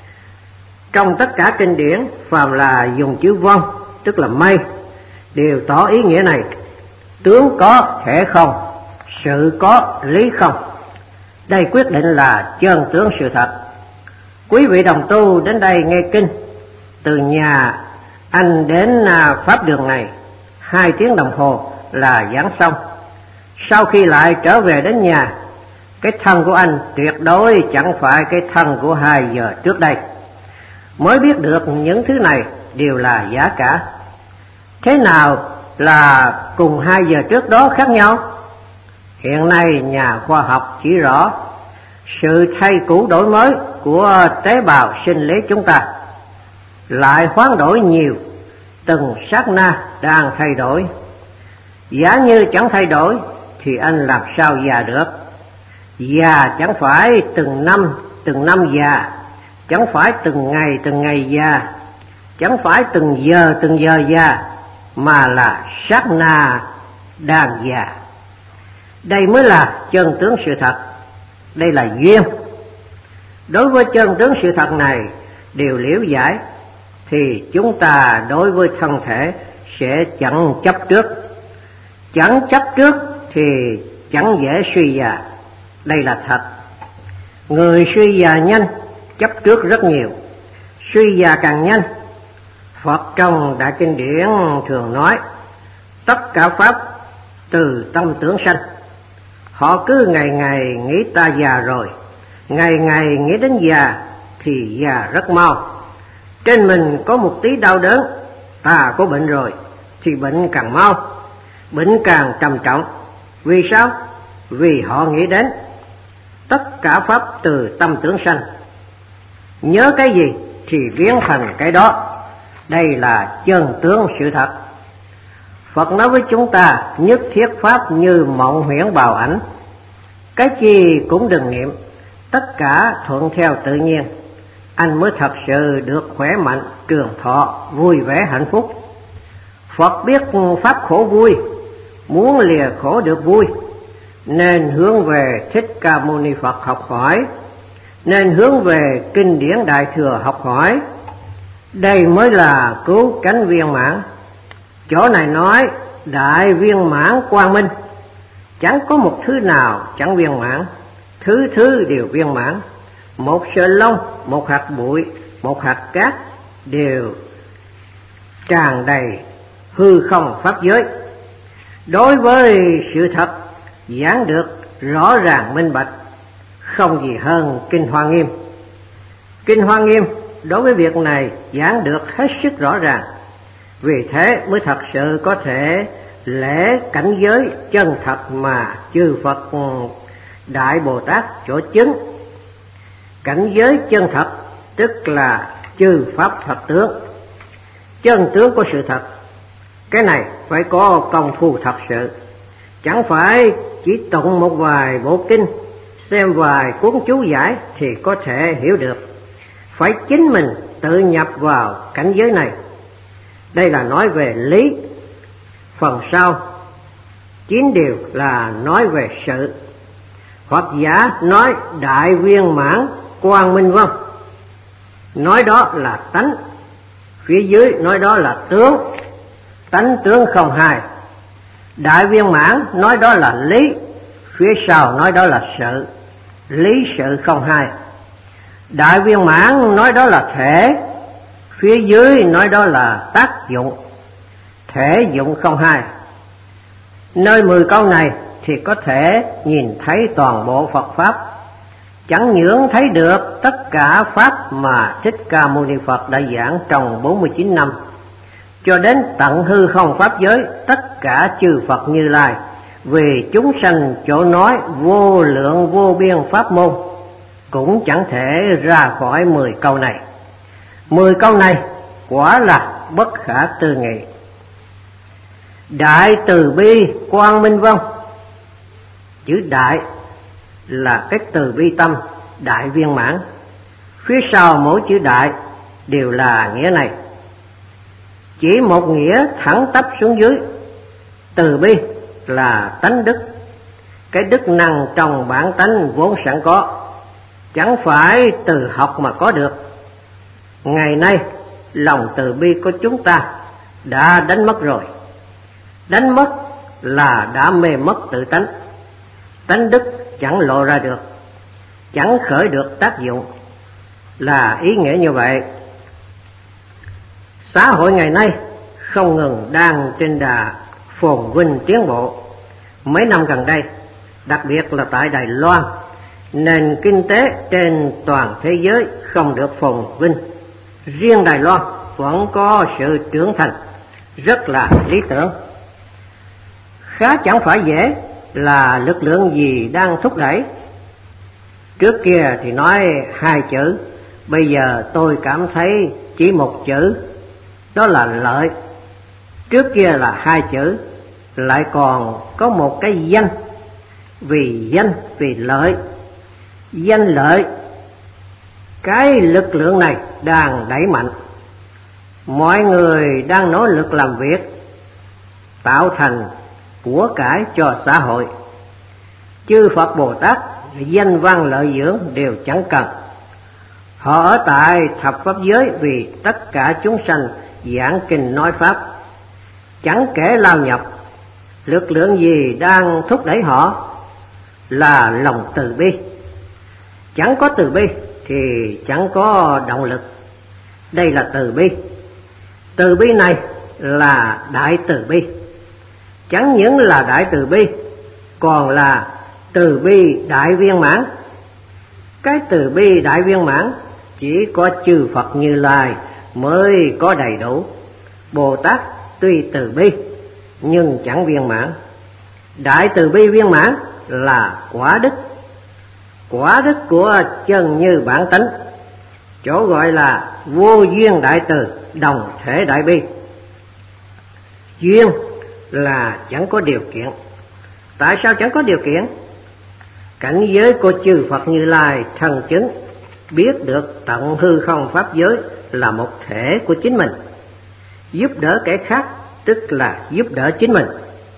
Trong tất cả kinh điển, phàm là dùng chữ vân, tức là mây, đều tỏ ý nghĩa này. Tướng có thể không, sự có lý không. Đây quyết định là chân tướng sự thật. Quý vị đồng tu đến đây nghe kinh, từ nhà anh đến pháp đường này hai tiếng đồng hồ là giảng xong. Sau khi lại trở về đến nhà, cái thân của anh tuyệt đối chẳng phải cái thân của hai giờ trước đây. Mới biết được những thứ này đều là giả cả. Thế nào là cùng hai giờ trước đó khác nhau? Hiện nay nhà khoa học chỉ rõ sự thay cũ đổi mới của tế bào sinh lý chúng ta lại hoán đổi nhiều, từng sát na đang thay đổi. Giả như chẳng thay đổi thì anh làm sao già được? Già chẳng phải từng năm từng năm già, chẳng phải từng ngày từng ngày già, chẳng phải từng giờ từng giờ già, mà là sát na đang già. Đây mới là chân tướng sự thật. Đây là duyên. Đối với chân tướng sự thật này đều liễu giải, thì chúng ta đối với thân thể sẽ chẳng chấp trước. Chẳng chấp trước thì chẳng dễ suy già. Đây là thật. Người suy già nhanh, chấp trước rất nhiều, suy già càng nhanh. Phật trong Đại Kinh Điển thường nói tất cả pháp từ tâm tưởng sanh. Họ cứ ngày ngày nghĩ ta già rồi, ngày ngày nghĩ đến già thì già rất mau. Trên mình có một tí đau đớn, ta có bệnh rồi thì bệnh càng mau, bệnh càng trầm trọng. Vì sao? Vì họ nghĩ đến tất cả pháp từ tâm tưởng sanh. Nhớ cái gì thì biến thành cái đó. Đây là chân tướng sự thật. Phật nói với chúng ta nhất thiết pháp như mộng huyễn bào ảnh. Cái gì cũng đừng niệm, tất cả thuận theo tự nhiên, anh mới thật sự được khỏe mạnh, trường thọ, vui vẻ, hạnh phúc. Phật biết pháp khổ vui, muốn lìa khổ được vui, nên hướng về Thích Ca Mâu Ni Phật học hỏi, nên hướng về kinh điển Đại Thừa học hỏi. Đây mới là cứu cánh viên mãn. Chỗ này nói đại viên mãn quang minh, chẳng có một thứ nào chẳng viên mãn, thứ thứ đều viên mãn. Một sợi lông, một hạt bụi, một hạt cát đều tràn đầy hư không pháp giới. Đối với sự thật giảng được rõ ràng minh bạch, không gì hơn Kinh Hoa Nghiêm. Kinh Hoa Nghiêm đối với việc này giảng được hết sức rõ ràng, vì thế mới thật sự có thể lễ cảnh giới chân thật mà chư Phật Đại Bồ Tát chỗ chứng. Cảnh giới chân thật tức là chư pháp thật tướng, chân tướng của sự thật. Cái này phải có công phu thật sự, chẳng phải chỉ tụng một vài bộ kinh, xem vài cuốn chú giải thì có thể hiểu được. Phải chính mình tự nhập vào cảnh giới này. Đây là nói về lý. Phần sau chín điều là nói về sự. Hoặc giả nói đại viên mãn quang minh vong, nói đó là tánh. Phía dưới nói đó là tướng, tánh tướng không hai. Đại viên mãn nói đó là lý, phía sau nói đó là sự, lý sự không hai. Đại viên mãn nói đó là thể, phía dưới nói đó là tác dụng, thể dụng không hai. Nơi mười câu này thì có thể nhìn thấy toàn bộ Phật Pháp, chẳng những thấy được tất cả Pháp mà Thích Ca Mâu Ni Phật đã giảng trong bốn mươi chín năm, cho đến tận hư không Pháp giới, tất cả chư Phật Như Lai, vì chúng sanh chỗ nói vô lượng vô biên Pháp môn, cũng chẳng thể ra khỏi mười câu này. Mười câu này quả là bất khả tư nghị. Đại từ bi quang minh vong, chữ đại là cái từ bi tâm đại viên mãn, phía sau mỗi chữ đại đều là nghĩa này. Chỉ một nghĩa thẳng tắp xuống dưới. Từ bi là tánh đức, cái đức năng trong bản tánh vốn sẵn có, chẳng phải từ học mà có được. Ngày nay lòng từ bi của chúng ta đã đánh mất rồi. Đánh mất là đã mê mất tự tánh, tánh đức chẳng lộ ra được, chẳng khởi được tác dụng, là ý nghĩa như vậy. Xã hội ngày nay không ngừng đang trên đà phồn vinh tiến bộ. Mấy năm gần đây, đặc biệt là tại Đài Loan, nền kinh tế trên toàn thế giới không được phồn vinh. Riêng Đài Loan vẫn có sự trưởng thành rất là lý tưởng. Khá chẳng phải dễ là lực lượng gì đang thúc đẩy. Trước kia thì nói hai chữ, bây giờ tôi cảm thấy chỉ một chữ, đó là lợi. Trước kia là hai chữ, lại còn có một cái danh, vì danh vì lợi. Danh lợi, cái lực lượng này đang đẩy mạnh. Mọi người đang nỗ lực làm việc, tạo thành của cải cho xã hội. Chư Phật Bồ Tát danh văn lợi dưỡng đều chẳng cần. Họ ở tại thập pháp giới vì tất cả chúng sanh giảng kinh nói pháp, chẳng kể lao nhập. Lực lượng gì đang thúc đẩy họ? Là lòng từ bi. Chẳng có từ bi thì chẳng có động lực. Đây là từ bi. Từ bi này là đại từ bi. Chẳng những là đại từ bi, còn là từ bi đại viên mãn. Cái từ bi đại viên mãn chỉ có chư Phật Như Lai mới có đầy đủ. Bồ Tát tuy từ bi nhưng chẳng viên mãn. Đại từ bi viên mãn là quả đức, quả đức của chân như bản tánh, chỗ gọi là vô duyên đại từ, đồng thể đại bi. Duyên là chẳng có điều kiện. Tại sao chẳng có điều kiện? Cảnh giới của chư Phật Như Lai thần chứng, biết được tận hư không pháp giới là một thể của chính mình. Giúp đỡ kẻ khác tức là giúp đỡ chính mình.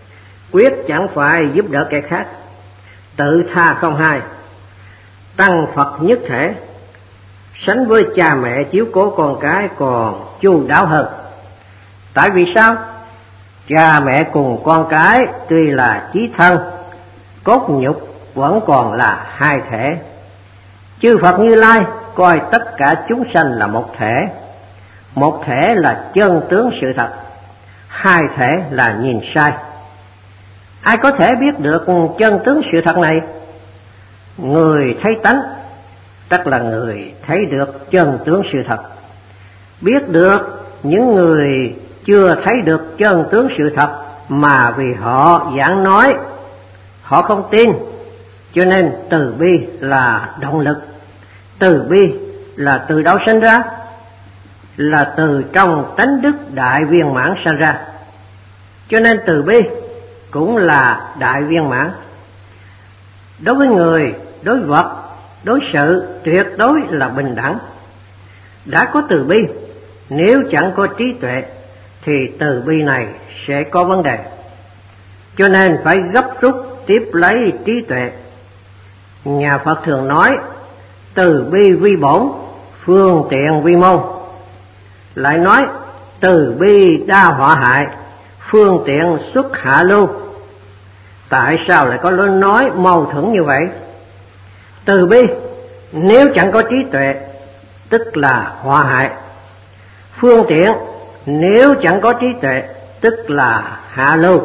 quyết chẳng phải giúp đỡ kẻ khác, tự tha không hai, tăng Phật nhất thể, sánh với cha mẹ chiếu cố con cái còn chu đáo hơn. Tại vì sao? Cha mẹ cùng con cái tuy là chí thân, cốt nhục vẫn còn là hai thể. Chư Phật Như Lai coi tất cả chúng sanh là một thể. Một thể là chân tướng sự thật, hai thể là nhìn sai. Ai có thể biết được chân tướng sự thật này? Người thấy tánh, tức là người thấy được chân tướng sự thật. Biết được những người chưa thấy được chân tướng sự thật mà vì họ giảng nói, họ không tin, cho nên từ bi là động lực. Từ bi là từ đâu sinh ra? Là từ trong tánh đức đại viên mãn sinh ra. Cho nên từ bi cũng là đại viên mãn. Đối với người, đối vật, đối sự tuyệt đối là bình đẳng. Đã có từ bi, nếu chẳng có trí tuệ thì từ bi này sẽ có vấn đề. Cho nên phải gấp rút tiếp lấy trí tuệ. Nhà Phật thường nói từ bi vi bổn, phương tiện vi môn. Lại nói từ bi đa họa hại, phương tiện xuất hạ lưu. Tại sao lại có lối nói mâu thuẫn như vậy? Từ bi nếu chẳng có trí tuệ tức là họa hại. Phương tiện nếu chẳng có trí tuệ tức là hạ lưu.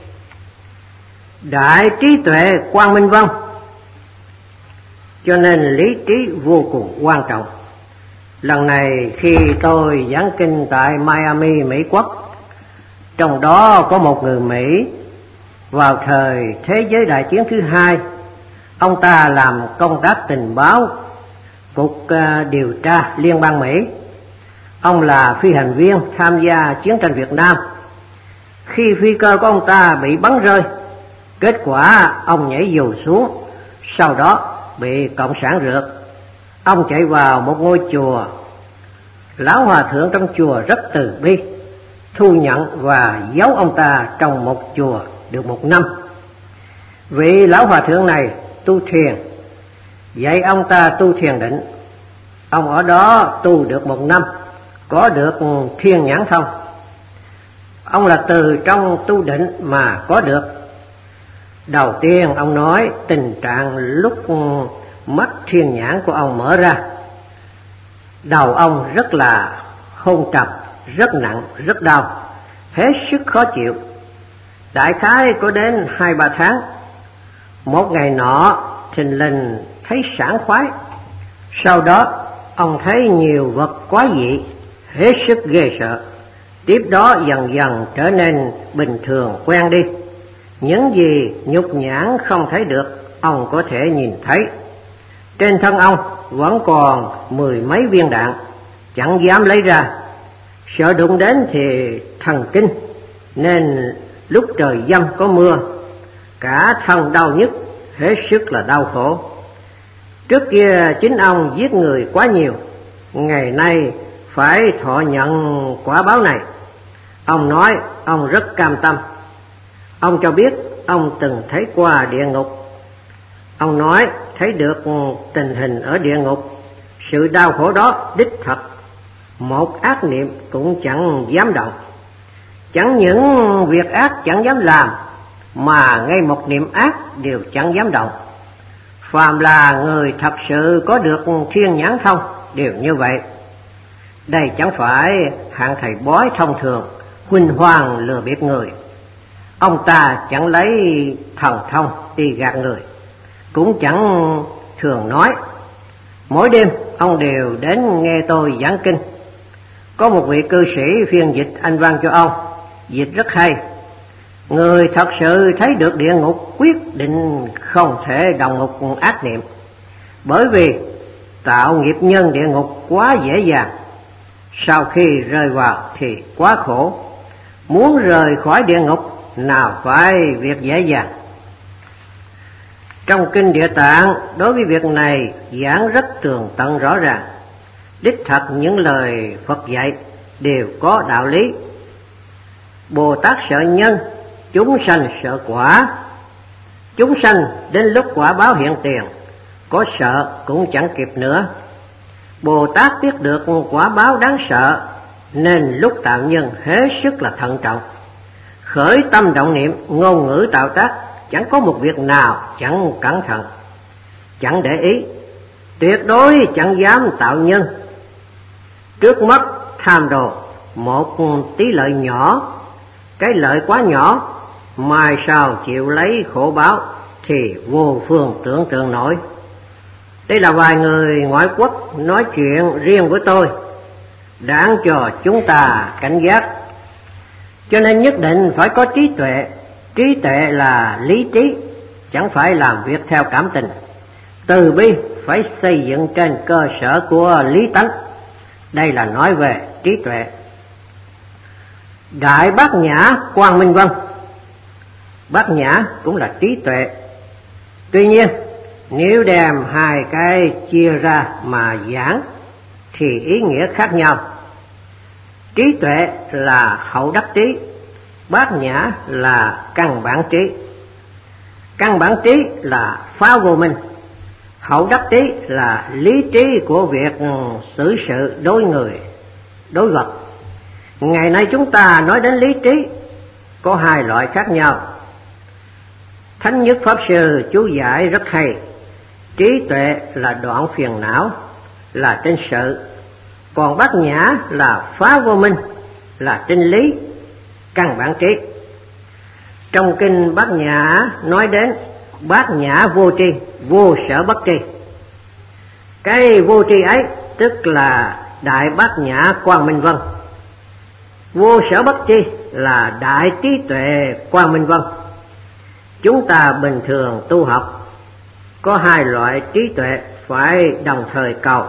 Đại trí tuệ quang minh vong, cho nên lý trí vô cùng quan trọng. Lần này khi tôi giảng kinh tại Miami, Mỹ Quốc, trong đó có một người Mỹ vào thời Thế giới đại chiến thứ hai. Ông ta làm công tác tình báo, Cục Điều tra Liên bang Mỹ. Ông là phi hành viên tham gia chiến tranh Việt Nam. Khi phi cơ của ông ta bị bắn rơi, kết quả ông nhảy dù xuống, sau đó bị cộng sản rượt. Ông chạy vào một ngôi chùa. Lão hòa thượng trong chùa rất từ bi, thu nhận và giấu ông ta trong một chùa được một năm. Vị lão hòa thượng này tu thiền, dạy ông ta tu thiền định. Ông ở đó tu được một năm, có được thiên nhãn thông. Ông là từ trong tu định mà có được. Đầu tiên ông nói tình trạng lúc mắt thiên nhãn của ông mở ra, đầu ông rất là hôn trầm, rất nặng, rất đau, hết sức khó chịu. Đại khái có đến hai ba tháng. Một ngày nọ thình lình thấy sảng khoái. Sau đó ông thấy nhiều vật quá dị, hết sức ghê sợ. Tiếp đó dần dần trở nên bình thường, quen đi. Những gì nhục nhãn không thấy được, ông có thể nhìn thấy. Trên thân ông vẫn còn mười mấy viên đạn, chẳng dám lấy ra, sợ đụng đến thì thần kinh, nên lúc trời giông có mưa, cả thân đau nhức, hết sức là đau khổ. Trước kia chính ông giết người quá nhiều, ngày nay phải thọ nhận quả báo này. Ông nói ông rất cam tâm. Ông cho biết ông từng thấy qua địa ngục. Ông nói thấy được tình hình ở địa ngục, sự đau khổ đó đích thật, một ác niệm cũng chẳng dám động. Chẳng những việc ác chẳng dám làm, mà ngay một niệm ác đều chẳng dám động. Phàm là người thật sự có được thiên nhãn thông đều như vậy. Đây chẳng phải hạng thầy bói thông thường huỳnh hoang lừa bịp người. Ông ta chẳng lấy thần thông đi gạt người, cũng chẳng thường nói. Mỗi đêm ông đều đến nghe tôi giảng kinh. Có một vị cư sĩ phiên dịch Anh văn cho ông, dịch rất hay. Người thật sự thấy được địa ngục quyết định không thể đồng ngục ác niệm, bởi vì tạo nghiệp nhân địa ngục quá dễ dàng, sau khi rơi vào thì quá khổ. Muốn rời khỏi địa ngục nào phải việc dễ dàng. Trong kinh Địa Tạng đối với việc này giảng rất tường tận rõ ràng. Đích thật những lời Phật dạy đều có đạo lý. Bồ Tát sợ nhân chúng sanh sợ quả. Chúng sanh đến lúc quả báo hiện tiền, có sợ cũng chẳng kịp nữa. Bồ Tát biết được quả báo đáng sợ, nên lúc tạo nhân hết sức là thận trọng. Khởi tâm động niệm, ngôn ngữ tạo tác, chẳng có một việc nào chẳng cẩn thận, chẳng để ý, tuyệt đối chẳng dám tạo nhân. Trước mắt tham đồ một tí lợi nhỏ, cái lợi quá nhỏ, mai sau chịu lấy khổ báo thì vô phương tưởng tượng nổi. Đây là vài người ngoại quốc nói chuyện riêng với tôi, đáng cho chúng ta cảnh giác. Cho nên nhất định phải có trí tuệ. Trí tuệ là lý trí, chẳng phải làm việc theo cảm tình. Từ bi phải xây dựng trên cơ sở của lý tánh. Đây là nói về trí tuệ. Đại Bát Nhã Quang Minh Vân. Bát Nhã cũng là trí tuệ. Tuy nhiên nếu đem hai cái chia ra mà giảng thì ý nghĩa khác nhau. Trí tuệ là hậu đắc trí, bát nhã là căn bản trí. Căn bản trí là phá vô minh, hậu đắc trí là lý trí của việc xử sự đối người, đối vật. Ngày nay chúng ta nói đến lý trí có hai loại khác nhau. Thánh Nhất Pháp Sư chú giải rất hay. Trí tuệ là đoạn phiền não, là trên sự. Còn bát nhã là phá vô minh, là trên lý, căn bản trí. Trong kinh Bát Nhã nói đến bát nhã vô tri, vô sở bất tri. Cái vô tri ấy tức là đại bát nhã Quang Minh Vân. Vô sở bất tri là đại trí tuệ Quang Minh Vân. Chúng ta bình thường tu học có hai loại trí tuệ phải đồng thời cầu.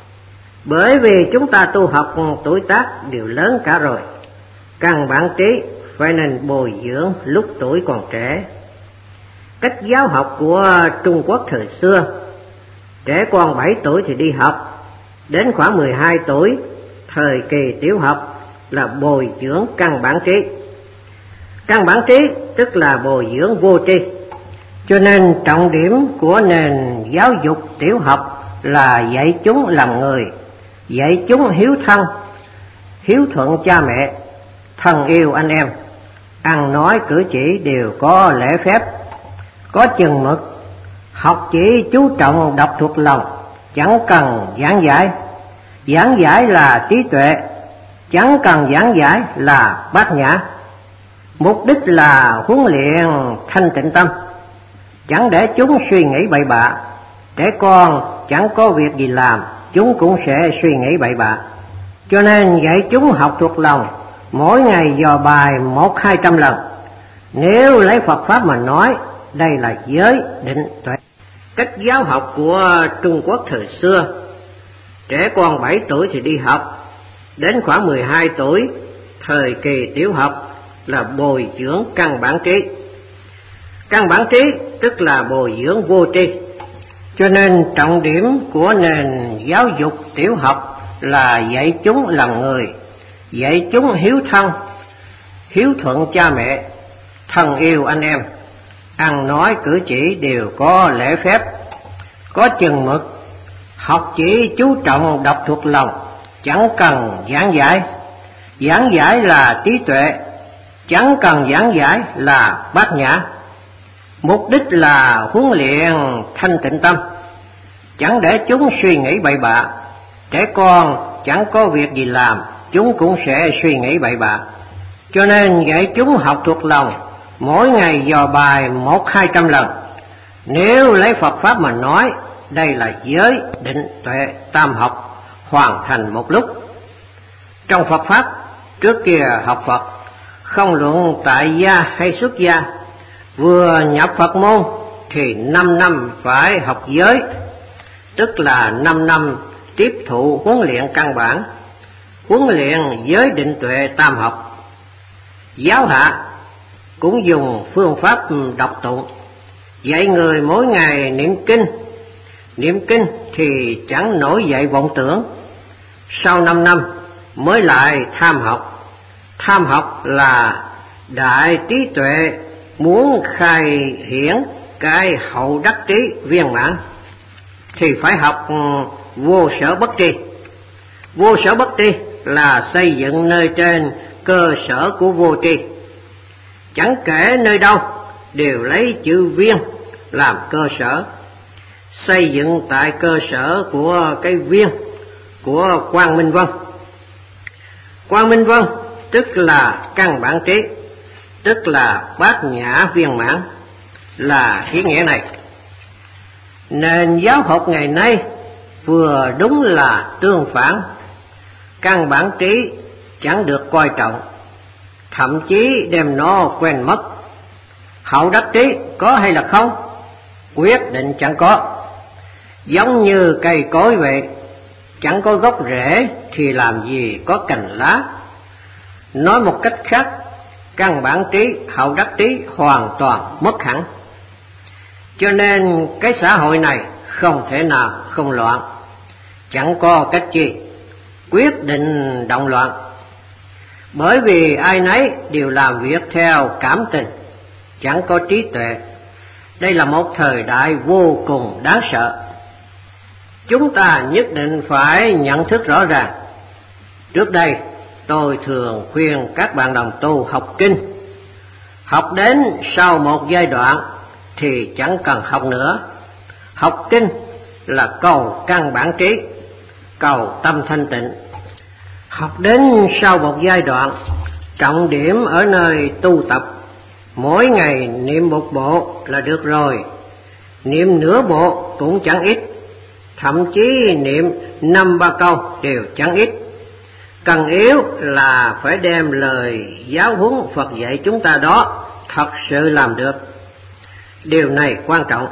Bởi vì chúng ta tu học tuổi tác đều lớn cả rồi, căn bản trí phải nên bồi dưỡng lúc tuổi còn trẻ. Cách giáo học của Trung Quốc thời xưa, trẻ con bảy tuổi thì đi học, đến khoảng mười hai tuổi, thời kỳ tiểu học là bồi dưỡng căn bản trí. Căn bản trí tức là bồi dưỡng vô tri. Cho nên trọng điểm của nền giáo dục tiểu học là dạy chúng làm người, dạy chúng hiếu thân, hiếu thuận cha mẹ, thân yêu anh em, ăn nói cử chỉ đều có lễ phép, có chừng mực, học chỉ chú trọng đọc thuộc lòng, chẳng cần giảng giải. Giảng giải là trí tuệ, chẳng cần giảng giải là bát nhã. Mục đích là huấn luyện thanh tịnh tâm, chẳng để chúng suy nghĩ bậy bạ. Trẻ con chẳng có việc gì làm, chúng cũng sẽ suy nghĩ bậy bạ. Cho nên dạy chúng học thuộc lòng, mỗi ngày dò bài một hai trăm lần. Nếu lấy Phật Pháp mà nói, đây là giới định tuệ. Cách giáo học của Trung Quốc thời xưa, trẻ con bảy tuổi thì đi học, đến khoảng mười hai tuổi, thời kỳ tiểu học là bồi dưỡng căn bản trí. Căn bản trí tức là bồi dưỡng vô tri. Cho nên trọng điểm của nền giáo dục tiểu học là dạy chúng làm người, dạy chúng hiếu thân, hiếu thuận cha mẹ, thân yêu anh em, ăn nói cử chỉ đều có lễ phép, có chừng mực, học chỉ chú trọng đọc thuộc lòng, chẳng cần giảng giải. Giảng giải là trí tuệ, chẳng cần giảng giải là bát nhã. Mục đích là huấn luyện thanh tịnh tâm, chẳng để chúng suy nghĩ bậy bạ. Trẻ con chẳng có việc gì làm, chúng cũng sẽ suy nghĩ bậy bạ. Cho nên dạy chúng học thuộc lòng, mỗi ngày dò bài một hai trăm lần. Nếu lấy Phật Pháp mà nói, đây là giới định tuệ tam học hoàn thành một lúc. Trong Phật Pháp, trước kia học Phật, không luận tại gia hay xuất gia, vừa nhập Phật môn thì năm năm phải học giới, tức là năm năm tiếp thụ huấn luyện căn bản, huấn luyện giới định tuệ tam học. Giáo hạ cũng dùng phương pháp đọc tụng, dạy người mỗi ngày niệm kinh. Niệm kinh thì chẳng nổi dậy vọng tưởng. Sau năm năm mới lại tham học. Tham học là đại trí tuệ muốn khai hiển cái hậu đắc trí viên mãn thì phải học vô sở bất tri. Vô sở bất tri là xây dựng nơi trên cơ sở của vô tri. Chẳng kể nơi đâu đều lấy chữ viên làm cơ sở, xây dựng tại cơ sở của cái viên của Quang Minh Vân. Quang Minh Vân tức là căn bản trí, tức là bát nhã viên mãn, là ý nghĩa này. Nền giáo học ngày nay vừa đúng là tương phản. Căn bản trí chẳng được coi trọng, thậm chí đem nó quên mất. Hậu đắc trí có hay là không? Quyết định chẳng có. Giống như cây cối vậy, chẳng có gốc rễ thì làm gì có cành lá. Nói một cách khác, căn bản trí, hậu đắc trí hoàn toàn mất hẳn. Cho nên cái xã hội này không thể nào không loạn, chẳng có cách chi quyết định động loạn. Bởi vì ai nấy đều làm việc theo cảm tình, chẳng có trí tuệ. Đây là một thời đại vô cùng đáng sợ. Chúng ta nhất định phải nhận thức rõ ràng. Trước đây tôi thường khuyên các bạn đồng tu học kinh. Học đến sau một giai đoạn thì chẳng cần học nữa. Học kinh là cầu căn bản trí, cầu tâm thanh tịnh. Học đến sau một giai đoạn, trọng điểm ở nơi tu tập. Mỗi ngày niệm một bộ là được rồi. Niệm nửa bộ cũng chẳng ít. Thậm chí niệm năm ba câu đều chẳng ít. Cần yếu là phải đem lời giáo huấn Phật dạy chúng ta đó thật sự làm được. Điều này quan trọng.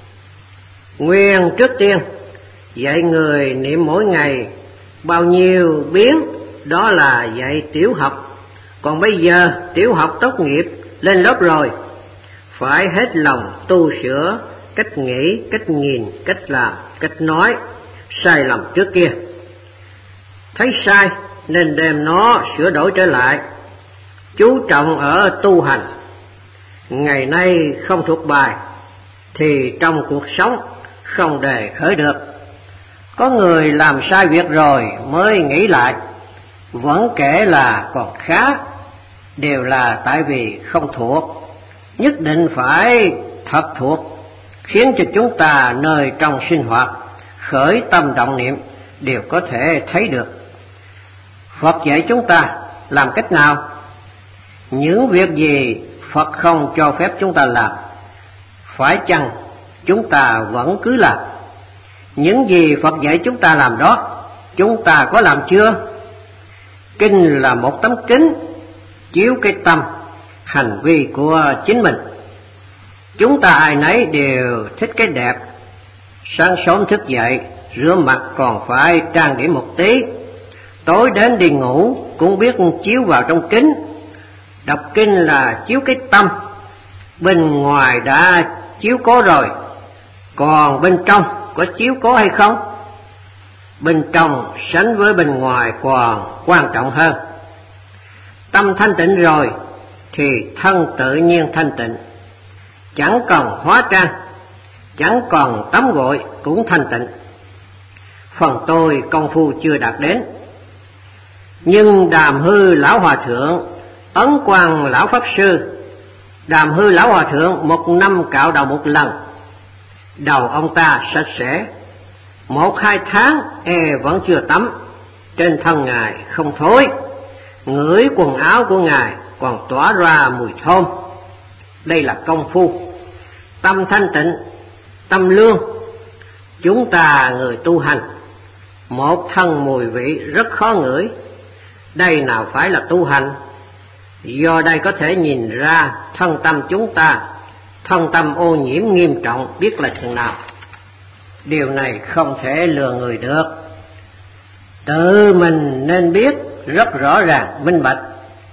Nguyên trước tiên dạy người niệm mỗi ngày bao nhiêu biến, đó là dạy tiểu học. Còn bây giờ tiểu học tốt nghiệp lên lớp rồi, phải hết lòng tu sửa cách nghĩ, cách nhìn, cách làm, cách nói sai lầm trước kia. Thấy sai nên đem nó sửa đổi trở lại, chú trọng ở tu hành. Ngày nay không thuộc bài thì trong cuộc sống không đề khởi được. Có người làm sai việc rồi mới nghĩ lại, vẫn kể là còn khá, đều là tại vì không thuộc. Nhất định phải thật thuộc, khiến cho chúng ta nơi trong sinh hoạt khởi tâm động niệm đều có thể thấy được. Phật dạy chúng ta làm cách nào? Những việc gì Phật không cho phép chúng ta làm, phải chăng chúng ta vẫn cứ làm? Những gì Phật dạy chúng ta làm đó, chúng ta có làm chưa? Kinh là một tấm kính chiếu cái tâm, hành vi của chính mình. Chúng ta ai nấy đều thích cái đẹp. Sáng sớm thức dậy, rửa mặt còn phải trang điểm một tí. Tối đến đi ngủ cũng biết chiếu vào trong kính. Đọc kinh là chiếu cái tâm. Bên ngoài đã chiếu cố rồi, còn bên trong có chiếu cố hay không? Bên trong sánh với bên ngoài còn quan trọng hơn. Tâm thanh tịnh rồi thì thân tự nhiên thanh tịnh, chẳng còn hóa trang, chẳng còn tắm gội cũng thanh tịnh. Phần tôi công phu chưa đạt đến, nhưng Đàm Hư Lão Hòa Thượng, Ấn Quang Lão Pháp Sư, Đàm Hư Lão Hòa Thượng một năm cạo đầu một lần. Đầu ông ta sạch sẽ, một hai tháng e vẫn chưa tắm. Trên thân Ngài không thối, ngửi quần áo của Ngài còn tỏa ra mùi thơm. Đây là công phu. Tâm thanh tịnh, tâm lương. Chúng ta người tu hành, một thân mùi vị rất khó ngửi. Đây nào phải là tu hành? Do đây có thể nhìn ra thân tâm chúng ta, thân tâm ô nhiễm nghiêm trọng biết là chừng nào. Điều này không thể lừa người được. Tự mình nên biết rất rõ ràng minh bạch.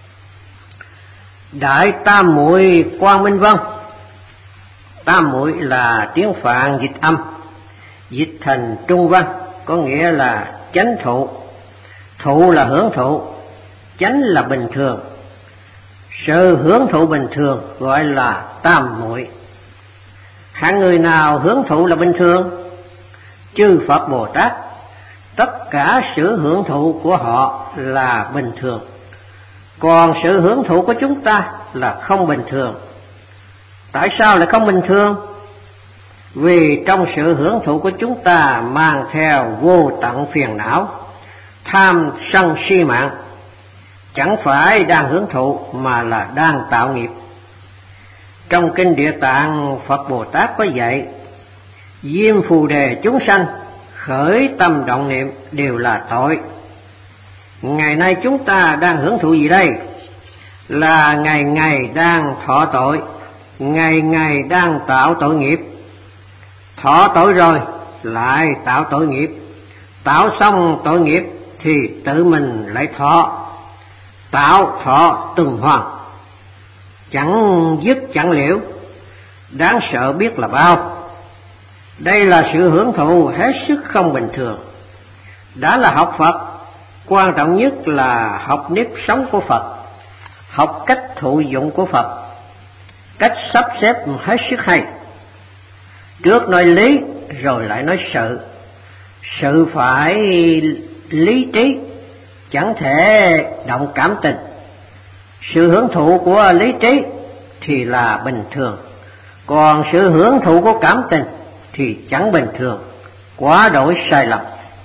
Đại Tam Muội Quang Minh Vân. Tam Muội là tiếng Phạn dịch âm, dịch thành Trung Văn, có nghĩa là chánh thụ. Thụ là hưởng thụ, chánh là bình thường. Sự hưởng thụ bình thường gọi là tam muội. Hạng người nào hưởng thụ là bình thường? Chư Phật Bồ Tát, tất cả sự hưởng thụ của họ là bình thường, còn sự hưởng thụ của chúng ta là không bình thường. Tại sao lại không bình thường? Vì trong sự hưởng thụ của chúng ta mang theo vô tận phiền não, tham sân si mạng, chẳng phải đang hưởng thụ mà là đang tạo nghiệp. Trong kinh Địa Tạng, Phật Bồ Tát có dạy, diêm phù đề chúng sanh khởi tâm động niệm đều là tội. Ngày nay chúng ta đang hưởng thụ gì đây? Là ngày ngày đang thọ tội, ngày ngày đang tạo tội nghiệp. Thọ tội rồi lại tạo tội nghiệp, tạo xong tội nghiệp thì tự mình lại thọ, tạo thọ tuần hoàn, chẳng dứt chẳng liễu, đáng sợ biết là bao. Đây là sự hưởng thụ hết sức không bình thường. Đã là học Phật, quan trọng nhất là học nếp sống của Phật, học cách thụ dụng của Phật, cách sắp xếp hết sức hay. Trước nói lý rồi lại nói sự. Sự phải lý trí, chẳng thể động cảm tình. Sự hưởng thụ của lý trí thì là bình thường, còn sự hưởng thụ của cảm tình thì chẳng bình thường, quá đổi sai lầm.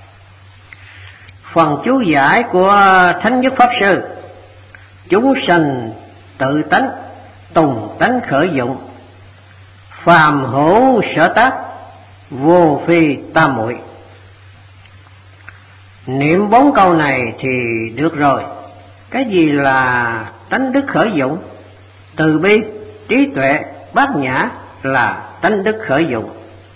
Phần chú giải của Thánh Nhất Pháp Sư: chúng sanh tự tánh, tùng tánh khởi dụng, phàm hữu sở tác, vô phi tam muội. Niệm bốn câu này thì được rồi. Cái gì là tánh đức khởi dụng? Từ bi, trí tuệ, bát nhã là tánh đức khởi dụng.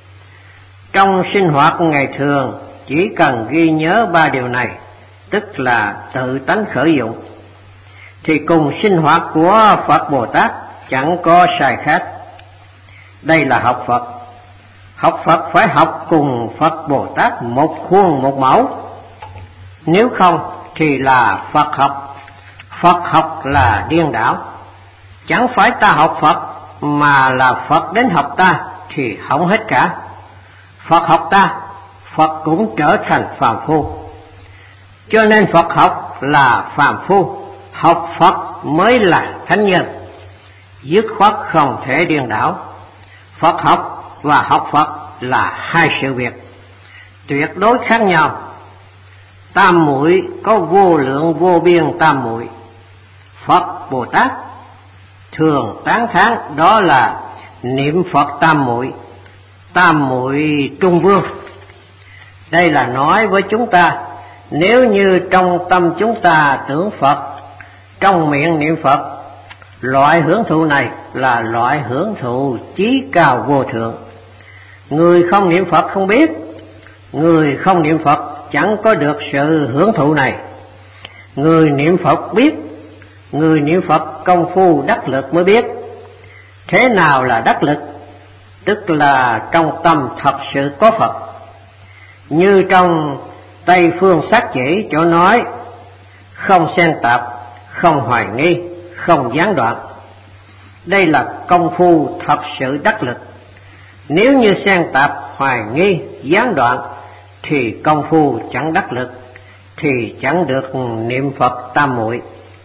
Trong sinh hoạt ngày thường chỉ cần ghi nhớ ba điều này, tức là tự tánh khởi dụng, thì cùng sinh hoạt của Phật Bồ Tát chẳng có sai khác. Đây là học Phật. Học Phật phải học cùng Phật Bồ Tát một khuôn một mẫu. Nếu không thì là Phật học. Phật học là điên đảo. Chẳng phải ta học Phật mà là Phật đến học ta thì hỏng hết cả. Phật học ta, Phật cũng trở thành phàm phu. Cho nên Phật học là phàm phu, học Phật mới là thánh nhân. Dứt khoát không thể điên đảo. Phật học và học Phật là hai sự việc tuyệt đối khác nhau. Tam muội có vô lượng vô biên tam muội. Phật Bồ Tát thường tán thán đó là niệm Phật tam muội, tam muội trung vương. Đây là nói với chúng ta, nếu như trong tâm chúng ta tưởng Phật, trong miệng niệm Phật, loại hưởng thụ này là loại hưởng thụ chí cao vô thượng. Người không niệm Phật không biết, người không niệm Phật chẳng có được sự hưởng thụ này. Người niệm Phật biết, người niệm Phật công phu đắc lực mới biết. Thế nào là đắc lực? Tức là trong tâm thật sự có Phật. Như trong Tây Phương Sát Chỉ chỗ nói, không xen tạp, không hoài nghi, không gián đoạn. Đây là công phu thật sự đắc lực. Nếu như xen tạp, hoài nghi, gián đoạn thì công phu chẳng đắc lực, thì chẳng được niệm Phật tam muội.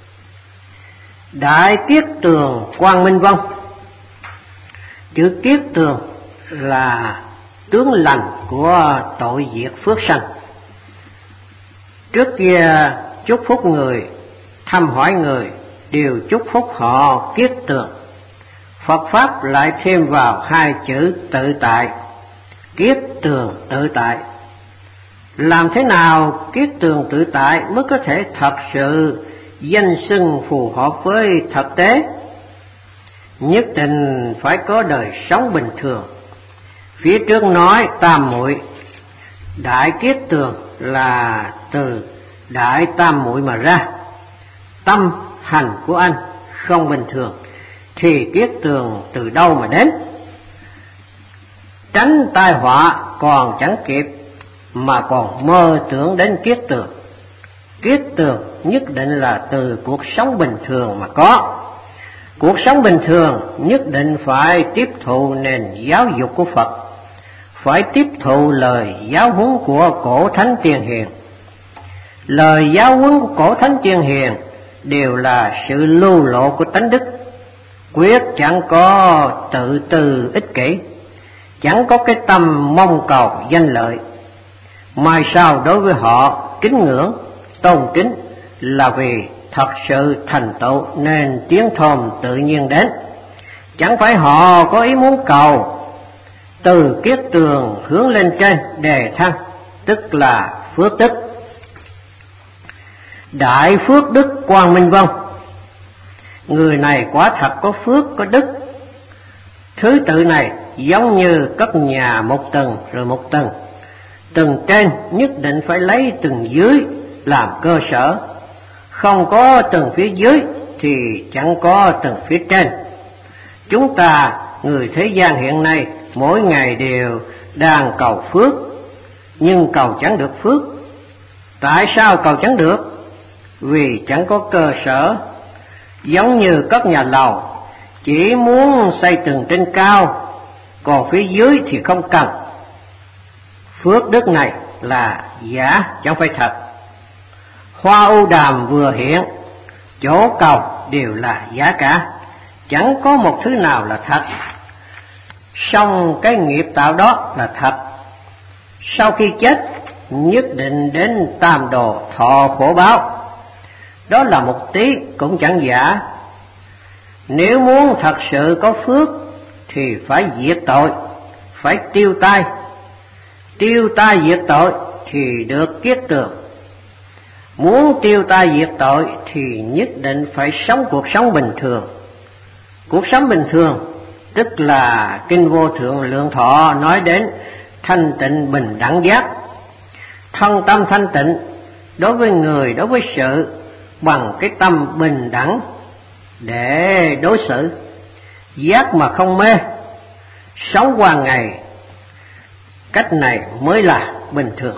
Đại Kiết Tường Quang Minh Vong. Chữ kiết tường là tướng lành của tội diệt phước sanh. Trước kia chúc phúc người, thăm hỏi người đều chúc phúc họ kiết tường. Phật Pháp lại thêm vào hai chữ tự tại, kiết tường tự tại. Làm thế nào kiết tường tự tại mới có thể thật sự danh xưng phù hợp với thực tế? Nhất định phải có đời sống bình thường. Phía trước nói tam muội, đại kiết tường là từ đại tam muội mà ra. Tâm hành của anh không bình thường thì kiết tường từ đâu mà đến? Tránh tai họa còn chẳng kịp mà còn mơ tưởng đến kiết tường. Kiết tường nhất định là từ cuộc sống bình thường mà có. Cuộc sống bình thường nhất định phải tiếp thụ nền giáo dục của Phật, phải tiếp thụ lời giáo huấn của cổ thánh tiên hiền. Lời giáo huấn của cổ thánh tiên hiền đều là sự lưu lộ của tánh đức, quyết chẳng có tự tư ích kỷ, chẳng có cái tâm mong cầu danh lợi. Mai sau đối với họ kính ngưỡng, tôn kính là vì thật sự thành tựu nên tiếng thơm tự nhiên đến. Chẳng phải họ có ý muốn cầu từ kiết tường hướng lên trên đề thăng, tức là phước đức. Đại phước đức Quang Minh Vân, người này quả thật có phước có đức. Thứ tự này giống như cất nhà một tầng rồi một tầng, tầng trên nhất định phải lấy tầng dưới làm cơ sở, không có tầng phía dưới thì chẳng có tầng phía trên. Chúng ta người thế gian hiện nay mỗi ngày đều đang cầu phước, nhưng cầu chẳng được phước. Tại sao cầu chẳng được? Vì chẳng có cơ sở. Giống như cất nhà lầu, chỉ muốn xây tầng trên cao, còn phía dưới thì không cần. Phước đức này là giả chẳng phải thật. Hoa ưu đàm vừa hiện, chỗ cầu đều là giả cả, chẳng có một thứ nào là thật. Song cái nghiệp tạo đó là thật. Sau khi chết nhất định đến tam đồ thọ khổ báo, đó là một tí cũng chẳng giả. Nếu muốn thật sự có phước thì phải diệt tội, phải tiêu tai. Tiêu tai diệt tội thì được kiết tường. Muốn tiêu tai diệt tội thì nhất định phải sống cuộc sống bình thường. Cuộc sống bình thường tức là Kinh Vô Thượng Lượng Thọ nói đến thanh tịnh bình đẳng giác. Thân tâm thanh tịnh đối với người, đối với sự, bằng cái tâm bình đẳng để đối xử. Giác mà không mê, sống qua ngày, cách này mới là bình thường.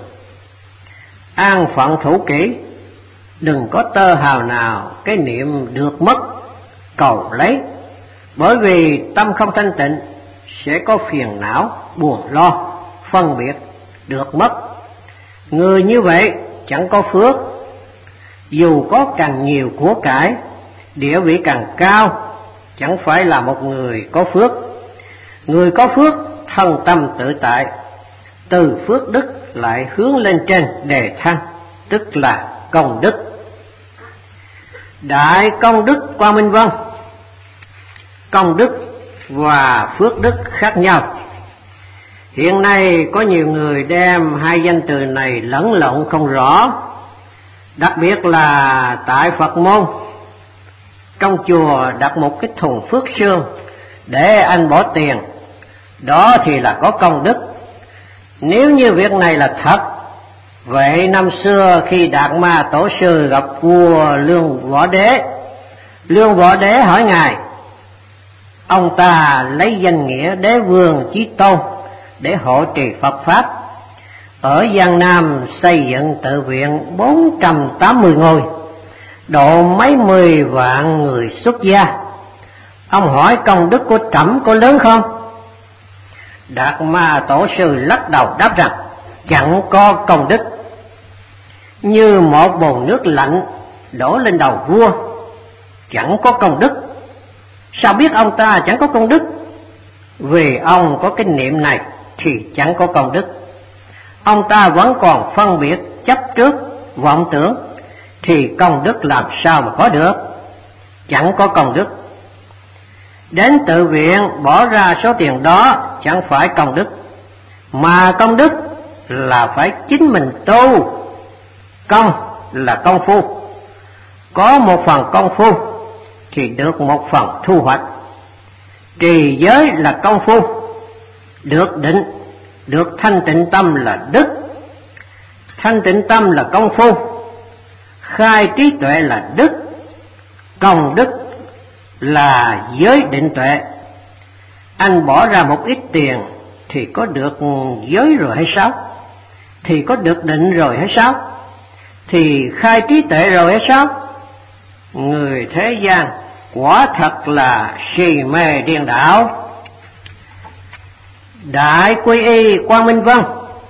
An phận thủ kỷ, đừng có tơ hào nào cái niệm được mất cầu lấy, bởi vì tâm không thanh tịnh sẽ có phiền não, buồn lo, phân biệt, được mất. Người như vậy chẳng có phước. Dù có càng nhiều của cải, địa vị càng cao, chẳng phải là một người có phước. Người có phước thân tâm tự tại, từ phước đức lại hướng lên trên đề thăng, tức là công đức. Đại công đức Quang Minh Vân, công đức và phước đức khác nhau. Hiện nay có nhiều người đem hai danh từ này lẫn lộn không rõ, đặc biệt là tại Phật môn. Trong chùa đặt một cái thùng phước sương để anh bỏ tiền, đó thì là có công đức. Nếu như việc này là thật, vậy năm xưa khi Đạt Ma Tổ Sư gặp vua Lương Võ Đế, Lương Võ Đế hỏi ngài, ông ta lấy danh nghĩa Đế Vương Chí Tôn để hộ trì Phật Pháp, ở Giang Nam xây dựng tự viện bốn trăm tám mươi ngôi, độ mấy mươi vạn người xuất gia. Ông hỏi công đức của trẫm có lớn không? Đạt Ma Tổ Sư lắc đầu đáp rằng chẳng có công đức. Như một bồn nước lạnh đổ lên đầu vua, chẳng có công đức. Sao biết ông ta chẳng có công đức? Vì ông có cái niệm này thì chẳng có công đức. Ông ta vẫn còn phân biệt chấp trước, vọng tưởng, thì công đức làm sao mà có được? Chẳng có công đức. Đến tự viện bỏ ra số tiền đó chẳng phải công đức, mà công đức là phải chính mình tu. Công là công phu, có một phần công phu thì được một phần thu hoạch. Trì giới là công phu, được định, được thanh tịnh tâm là đức. Thanh tịnh tâm là công phu, khai trí tuệ là đức. Công đức là giới định tuệ. Anh bỏ ra một ít tiền thì có được giới rồi hay sao? Thì có được định rồi hay sao? Thì khai trí tuệ rồi hay sao? Người thế gian quả thật là si mê điên đảo. Đại quy y Quang Minh Vân,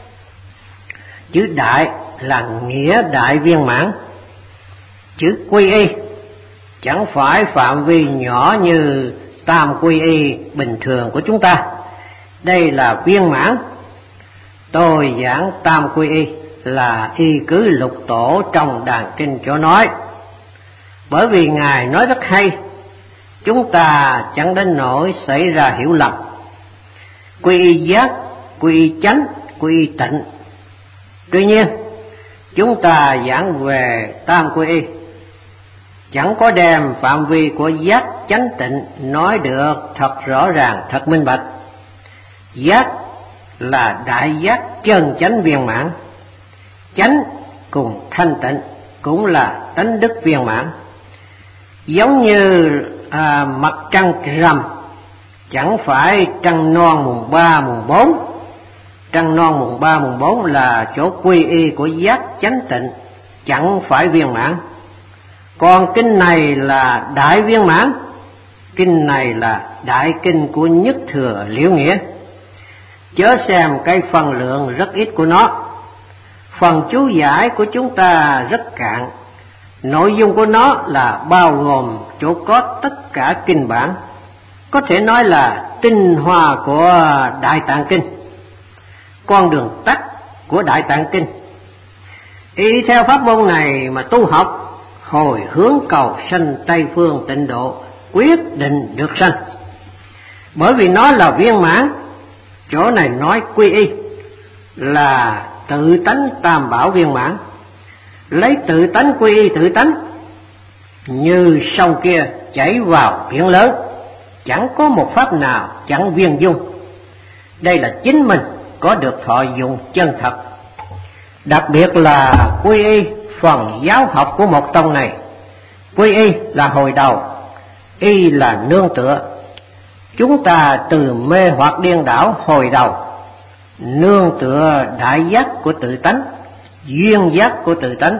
chữ đại là nghĩa đại viên mãn. Chữ quy y chẳng phải phạm vi nhỏ như tam quy y bình thường của chúng ta. Đây là viên mãn. Tôi giảng tam quy y là y cứ lục tổ trong đàn kinh cho nói. Bởi vì Ngài nói rất hay, chúng ta chẳng đến nỗi xảy ra hiểu lầm. Quy y giác, quy y chánh, quy y tịnh. Tuy nhiên, chúng ta giảng về tam quy y, chẳng có đem phạm vi của giác chánh tịnh nói được thật rõ ràng, thật minh bạch. Giác là đại giác chân chánh viên mãn, chánh cùng thanh tịnh cũng là tánh đức viên mãn. Giống như à, mặt trăng rằm, chẳng phải trăng non mùng ba mùng bốn. Trăng non mùng ba mùng bốn là chỗ quy y của giác chánh tịnh, chẳng phải viên mãn. Còn kinh này là đại viên mãn. Kinh này là đại kinh của Nhất Thừa Liễu Nghĩa. Chớ xem cái phần lượng rất ít của nó. Phần chú giải của chúng ta rất cạn. Nội dung của nó là bao gồm chỗ có tất cả kinh bản, có thể nói là tinh hoa của Đại Tạng Kinh, con đường tắt của Đại Tạng Kinh. Y theo pháp môn này mà tu học, hồi hướng cầu sanh Tây Phương Tịnh Độ, quyết định được sanh. Bởi vì nó là viên mãn. Chỗ này nói quy y là tự tánh tam bảo viên mãn. Lấy tự tánh quy y tự tánh, như sông kia chảy vào biển lớn, chẳng có một pháp nào chẳng viên dung. Đây là chính mình có được thọ dụng chân thật. Đặc biệt là quy y phần giáo học của một tông này. Quy y là hồi đầu, y là nương tựa. Chúng ta từ mê hoặc điên đảo hồi đầu, nương tựa đại giác của tự tánh, duyên giác của tự tánh.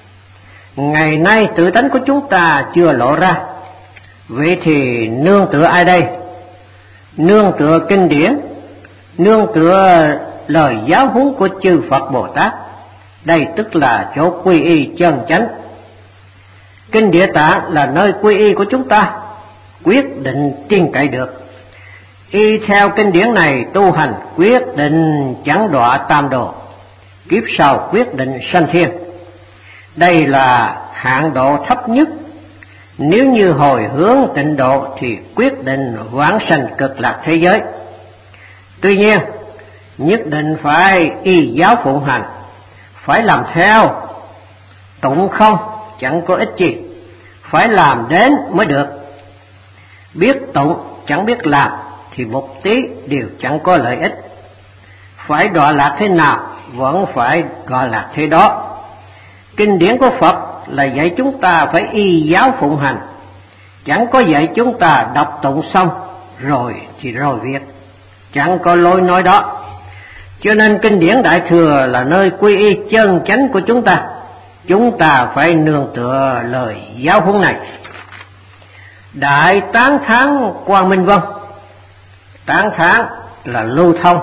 Ngày nay tự tánh của chúng ta chưa lộ ra. Vậy thì nương tựa ai đây? Nương tựa kinh điển, nương tựa lời giáo huấn của chư Phật Bồ Tát. Đây tức là chỗ quy y chân chánh. Kinh Địa Tạng là nơi quy y của chúng ta, quyết định tin cậy được. Y theo kinh điển này tu hành, quyết định chẳng đọa tam đồ, kiếp sau quyết định sanh thiên. Đây là hạng độ thấp nhất. Nếu như hồi hướng tịnh độ thì quyết định vãng sanh cực lạc thế giới. Tuy nhiên, nhất định phải y giáo phụng hành, phải làm theo. Tụng không chẳng có ích gì, phải làm đến mới được. Biết tụng chẳng biết làm thì một tí đều chẳng có lợi ích. Phải đọa lạc thế nào vẫn phải đọa lạc thế đó. Kinh điển của Phật là dạy chúng ta phải y giáo phụng hành, chẳng có dạy chúng ta đọc tụng xong rồi thì rồi việc, chẳng có lối nói đó. Cho nên kinh điển Đại Thừa là nơi quy y chân chánh của chúng ta. Chúng ta phải nương tựa lời giáo huấn này. Đại tán thán Quang Minh Vân. Tán thán là lưu thông,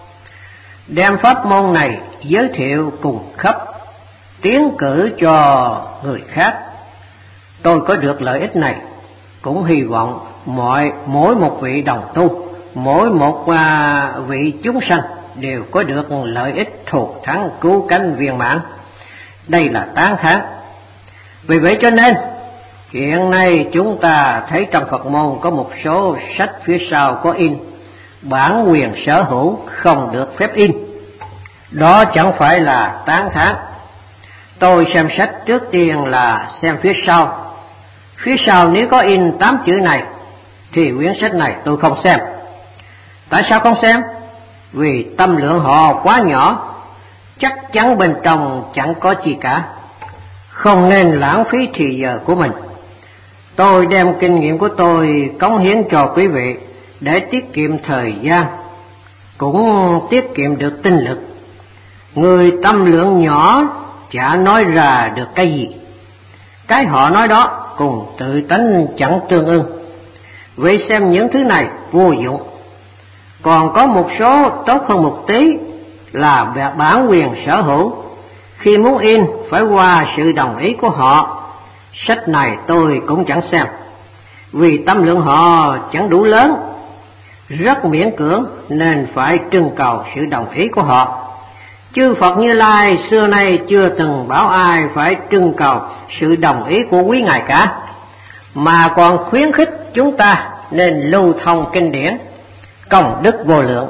đem pháp môn này giới thiệu cùng khắp, tiến cử cho người khác. Tôi có được lợi ích này, cũng hy vọng mọi mỗi một vị đồng tu, mỗi một à, vị chúng sanh đều có được lợi ích thuộc thắng cứu cánh viên mãn. Đây là tán thán. Vì vậy cho nên hiện nay chúng ta thấy trong Phật môn có một số sách phía sau có in, bản quyền sở hữu không được phép in. Đó chẳng phải là tán thán. Tôi xem sách trước tiên là xem phía sau. Phía sau nếu có in tám chữ này thì quyển sách này tôi không xem. Tại sao không xem? Vì tâm lượng họ quá nhỏ, chắc chắn bên trong chẳng có chi cả, không nên lãng phí thì giờ của mình. Tôi đem kinh nghiệm của tôi cống hiến cho quý vị để tiết kiệm thời gian, cũng tiết kiệm được tinh lực. Người tâm lượng nhỏ chả nói ra được cái gì. Cái họ nói đó cùng tự tánh chẳng tương ưng. Vậy xem những thứ này vô dụng. Còn có một số tốt hơn một tí là bản quyền sở hữu. Khi muốn in phải qua sự đồng ý của họ. Sách này tôi cũng chẳng xem, vì tâm lượng họ chẳng đủ lớn, rất miễn cưỡng nên phải trưng cầu sự đồng ý của họ. Chư Phật Như Lai xưa nay chưa từng bảo ai phải trưng cầu sự đồng ý của quý ngài cả, mà còn khuyến khích chúng ta nên lưu thông kinh điển, công đức vô lượng.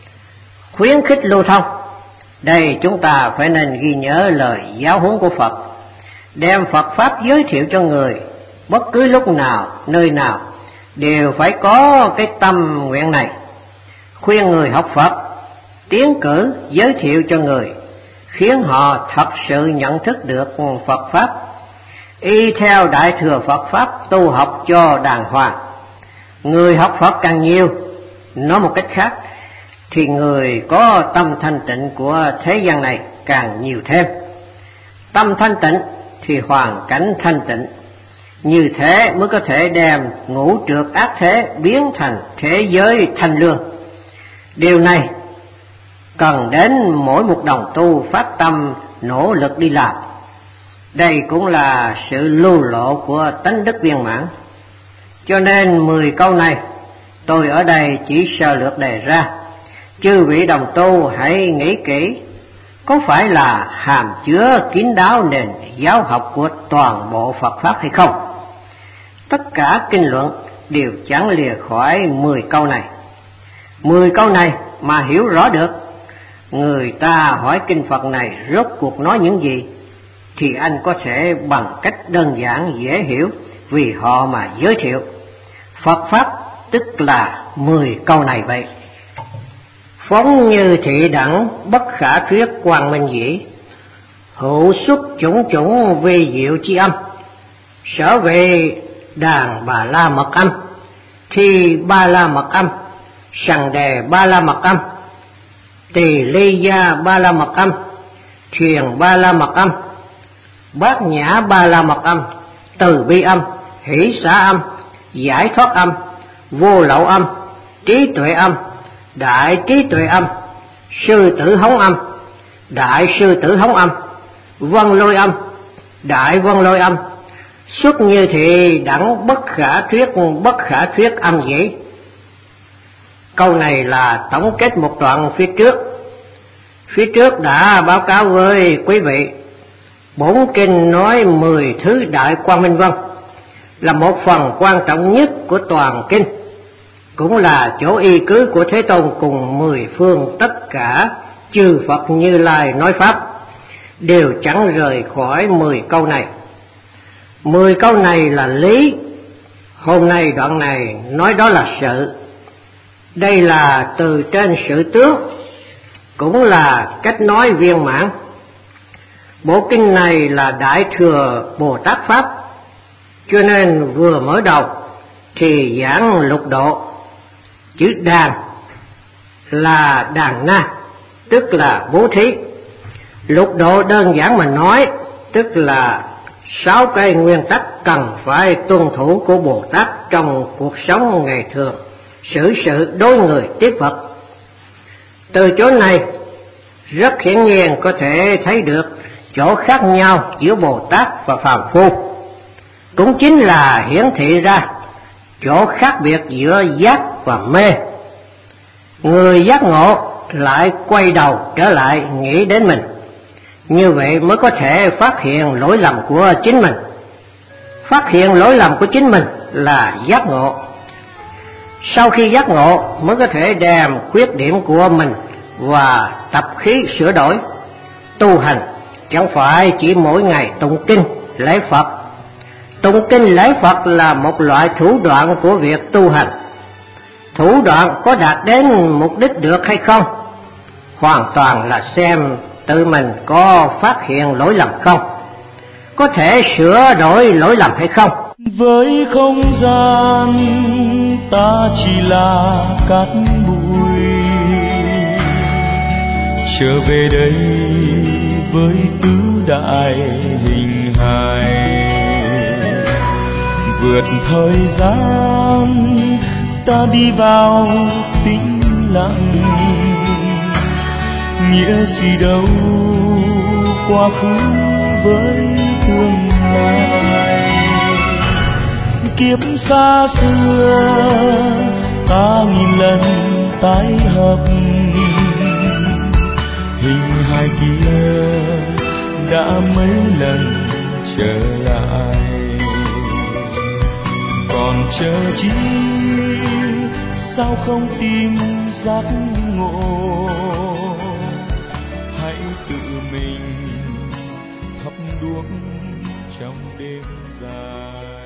Khuyến khích lưu thông, đây chúng ta phải nên ghi nhớ lời giáo huấn của Phật, đem Phật Pháp giới thiệu cho người, bất cứ lúc nào, nơi nào, đều phải có cái tâm nguyện này. Khuyên người học Phật, tiến cử giới thiệu cho người, khiến họ thật sự nhận thức được Phật Pháp, y theo Đại Thừa Phật Pháp tu học cho đàng hoàng. Người học Phật càng nhiều, nói một cách khác, thì người có tâm thanh tịnh của thế gian này càng nhiều thêm. Tâm thanh tịnh thì hoàn cảnh thanh tịnh, như thế mới có thể đem ngũ trược ác thế biến thành thế giới thanh lương. Điều này cần đến mỗi một đồng tu phát tâm nỗ lực đi làm. Đây cũng là sự lưu lộ của tánh đức viên mãn. Cho nên mười câu này tôi ở đây chỉ sơ lược đề ra. Chư vị đồng tu hãy nghĩ kỹ, có phải là hàm chứa kín đáo nền giáo học của toàn bộ Phật Pháp hay không? Tất cả kinh luận đều chẳng lìa khỏi mười câu này. Mười câu này mà hiểu rõ được, người ta hỏi kinh Phật này rốt cuộc nói những gì, thì anh có thể bằng cách đơn giản dễ hiểu vì họ mà giới thiệu. Phật Pháp tức là mười câu này vậy. Phóng như thị đẳng, bất khả thuyết quang minh dĩ, hữu xuất chủng chủng vi diệu chi âm, sở về đàn bà la mật âm, thi ba la mật âm, sằng đề ba la mật âm, tỳ ly gia ba la mật âm, truyền ba la mật âm, bát nhã ba la mật âm, từ bi âm, hỷ xả âm, giải thoát âm, vô lậu âm, trí tuệ âm, đại trí tuệ âm, sư tử hống âm, đại sư tử hống âm, vân lôi âm, đại vân lôi âm, xuất như thị đẳng, bất khả thuyết bất khả thuyết âm dĩ. Câu này là tổng kết một đoạn phía trước. Phía trước đã báo cáo với quý vị, bổn kinh nói mười thứ đại quang minh văn là một phần quan trọng nhất của toàn kinh, cũng là chỗ y cứ của Thế Tôn cùng mười phương tất cả chư Phật Như Lai nói Pháp, đều chẳng rời khỏi mười câu này. Mười câu này là lý, hôm nay đoạn này nói đó là sự. Đây là từ trên sự tướng, cũng là cách nói viên mãn. Bộ kinh này là Đại Thừa Bồ Tát Pháp, cho nên vừa mở đầu thì giảng lục độ. Chữ đàn là đàn na, tức là bố thí. Lục độ đơn giản mà nói, tức là sáu cái nguyên tắc cần phải tuân thủ của Bồ Tát trong cuộc sống ngày thường, xử sự đối người tiếp vật. Từ chỗ này rất hiển nhiên có thể thấy được chỗ khác nhau giữa Bồ Tát và phàm phu, cũng chính là hiển thị ra chỗ khác biệt giữa giác và mê. Người giác ngộ lại quay đầu trở lại nghĩ đến mình, như vậy mới có thể phát hiện lỗi lầm của chính mình. Phát hiện lỗi lầm của chính mình là giác ngộ. Sau khi giác ngộ mới có thể đem khuyết điểm của mình và tập khí sửa đổi. Tu hành chẳng phải chỉ mỗi ngày tụng kinh lễ Phật. Tụng kinh lễ Phật là một loại thủ đoạn của việc tu hành. Thủ đoạn có đạt đến mục đích được hay không, hoàn toàn là xem tự mình có phát hiện lỗi lầm không, có thể sửa đổi lỗi lầm hay không. Với không gian ta chỉ là cát bụi, trở về đây với tứ đại hình hài. vượt thời gian, ta đi vào tĩnh lặng. Nghĩa gì đâu quá khứ với tương lai. Kiếp xa xưa ta nghìn lần tái hợp, hình hài kia đã mấy lần trở lại. Còn chờ chi, sao không tìm giác ngộ, hãy tự mình thắp đuốc trong đêm dài.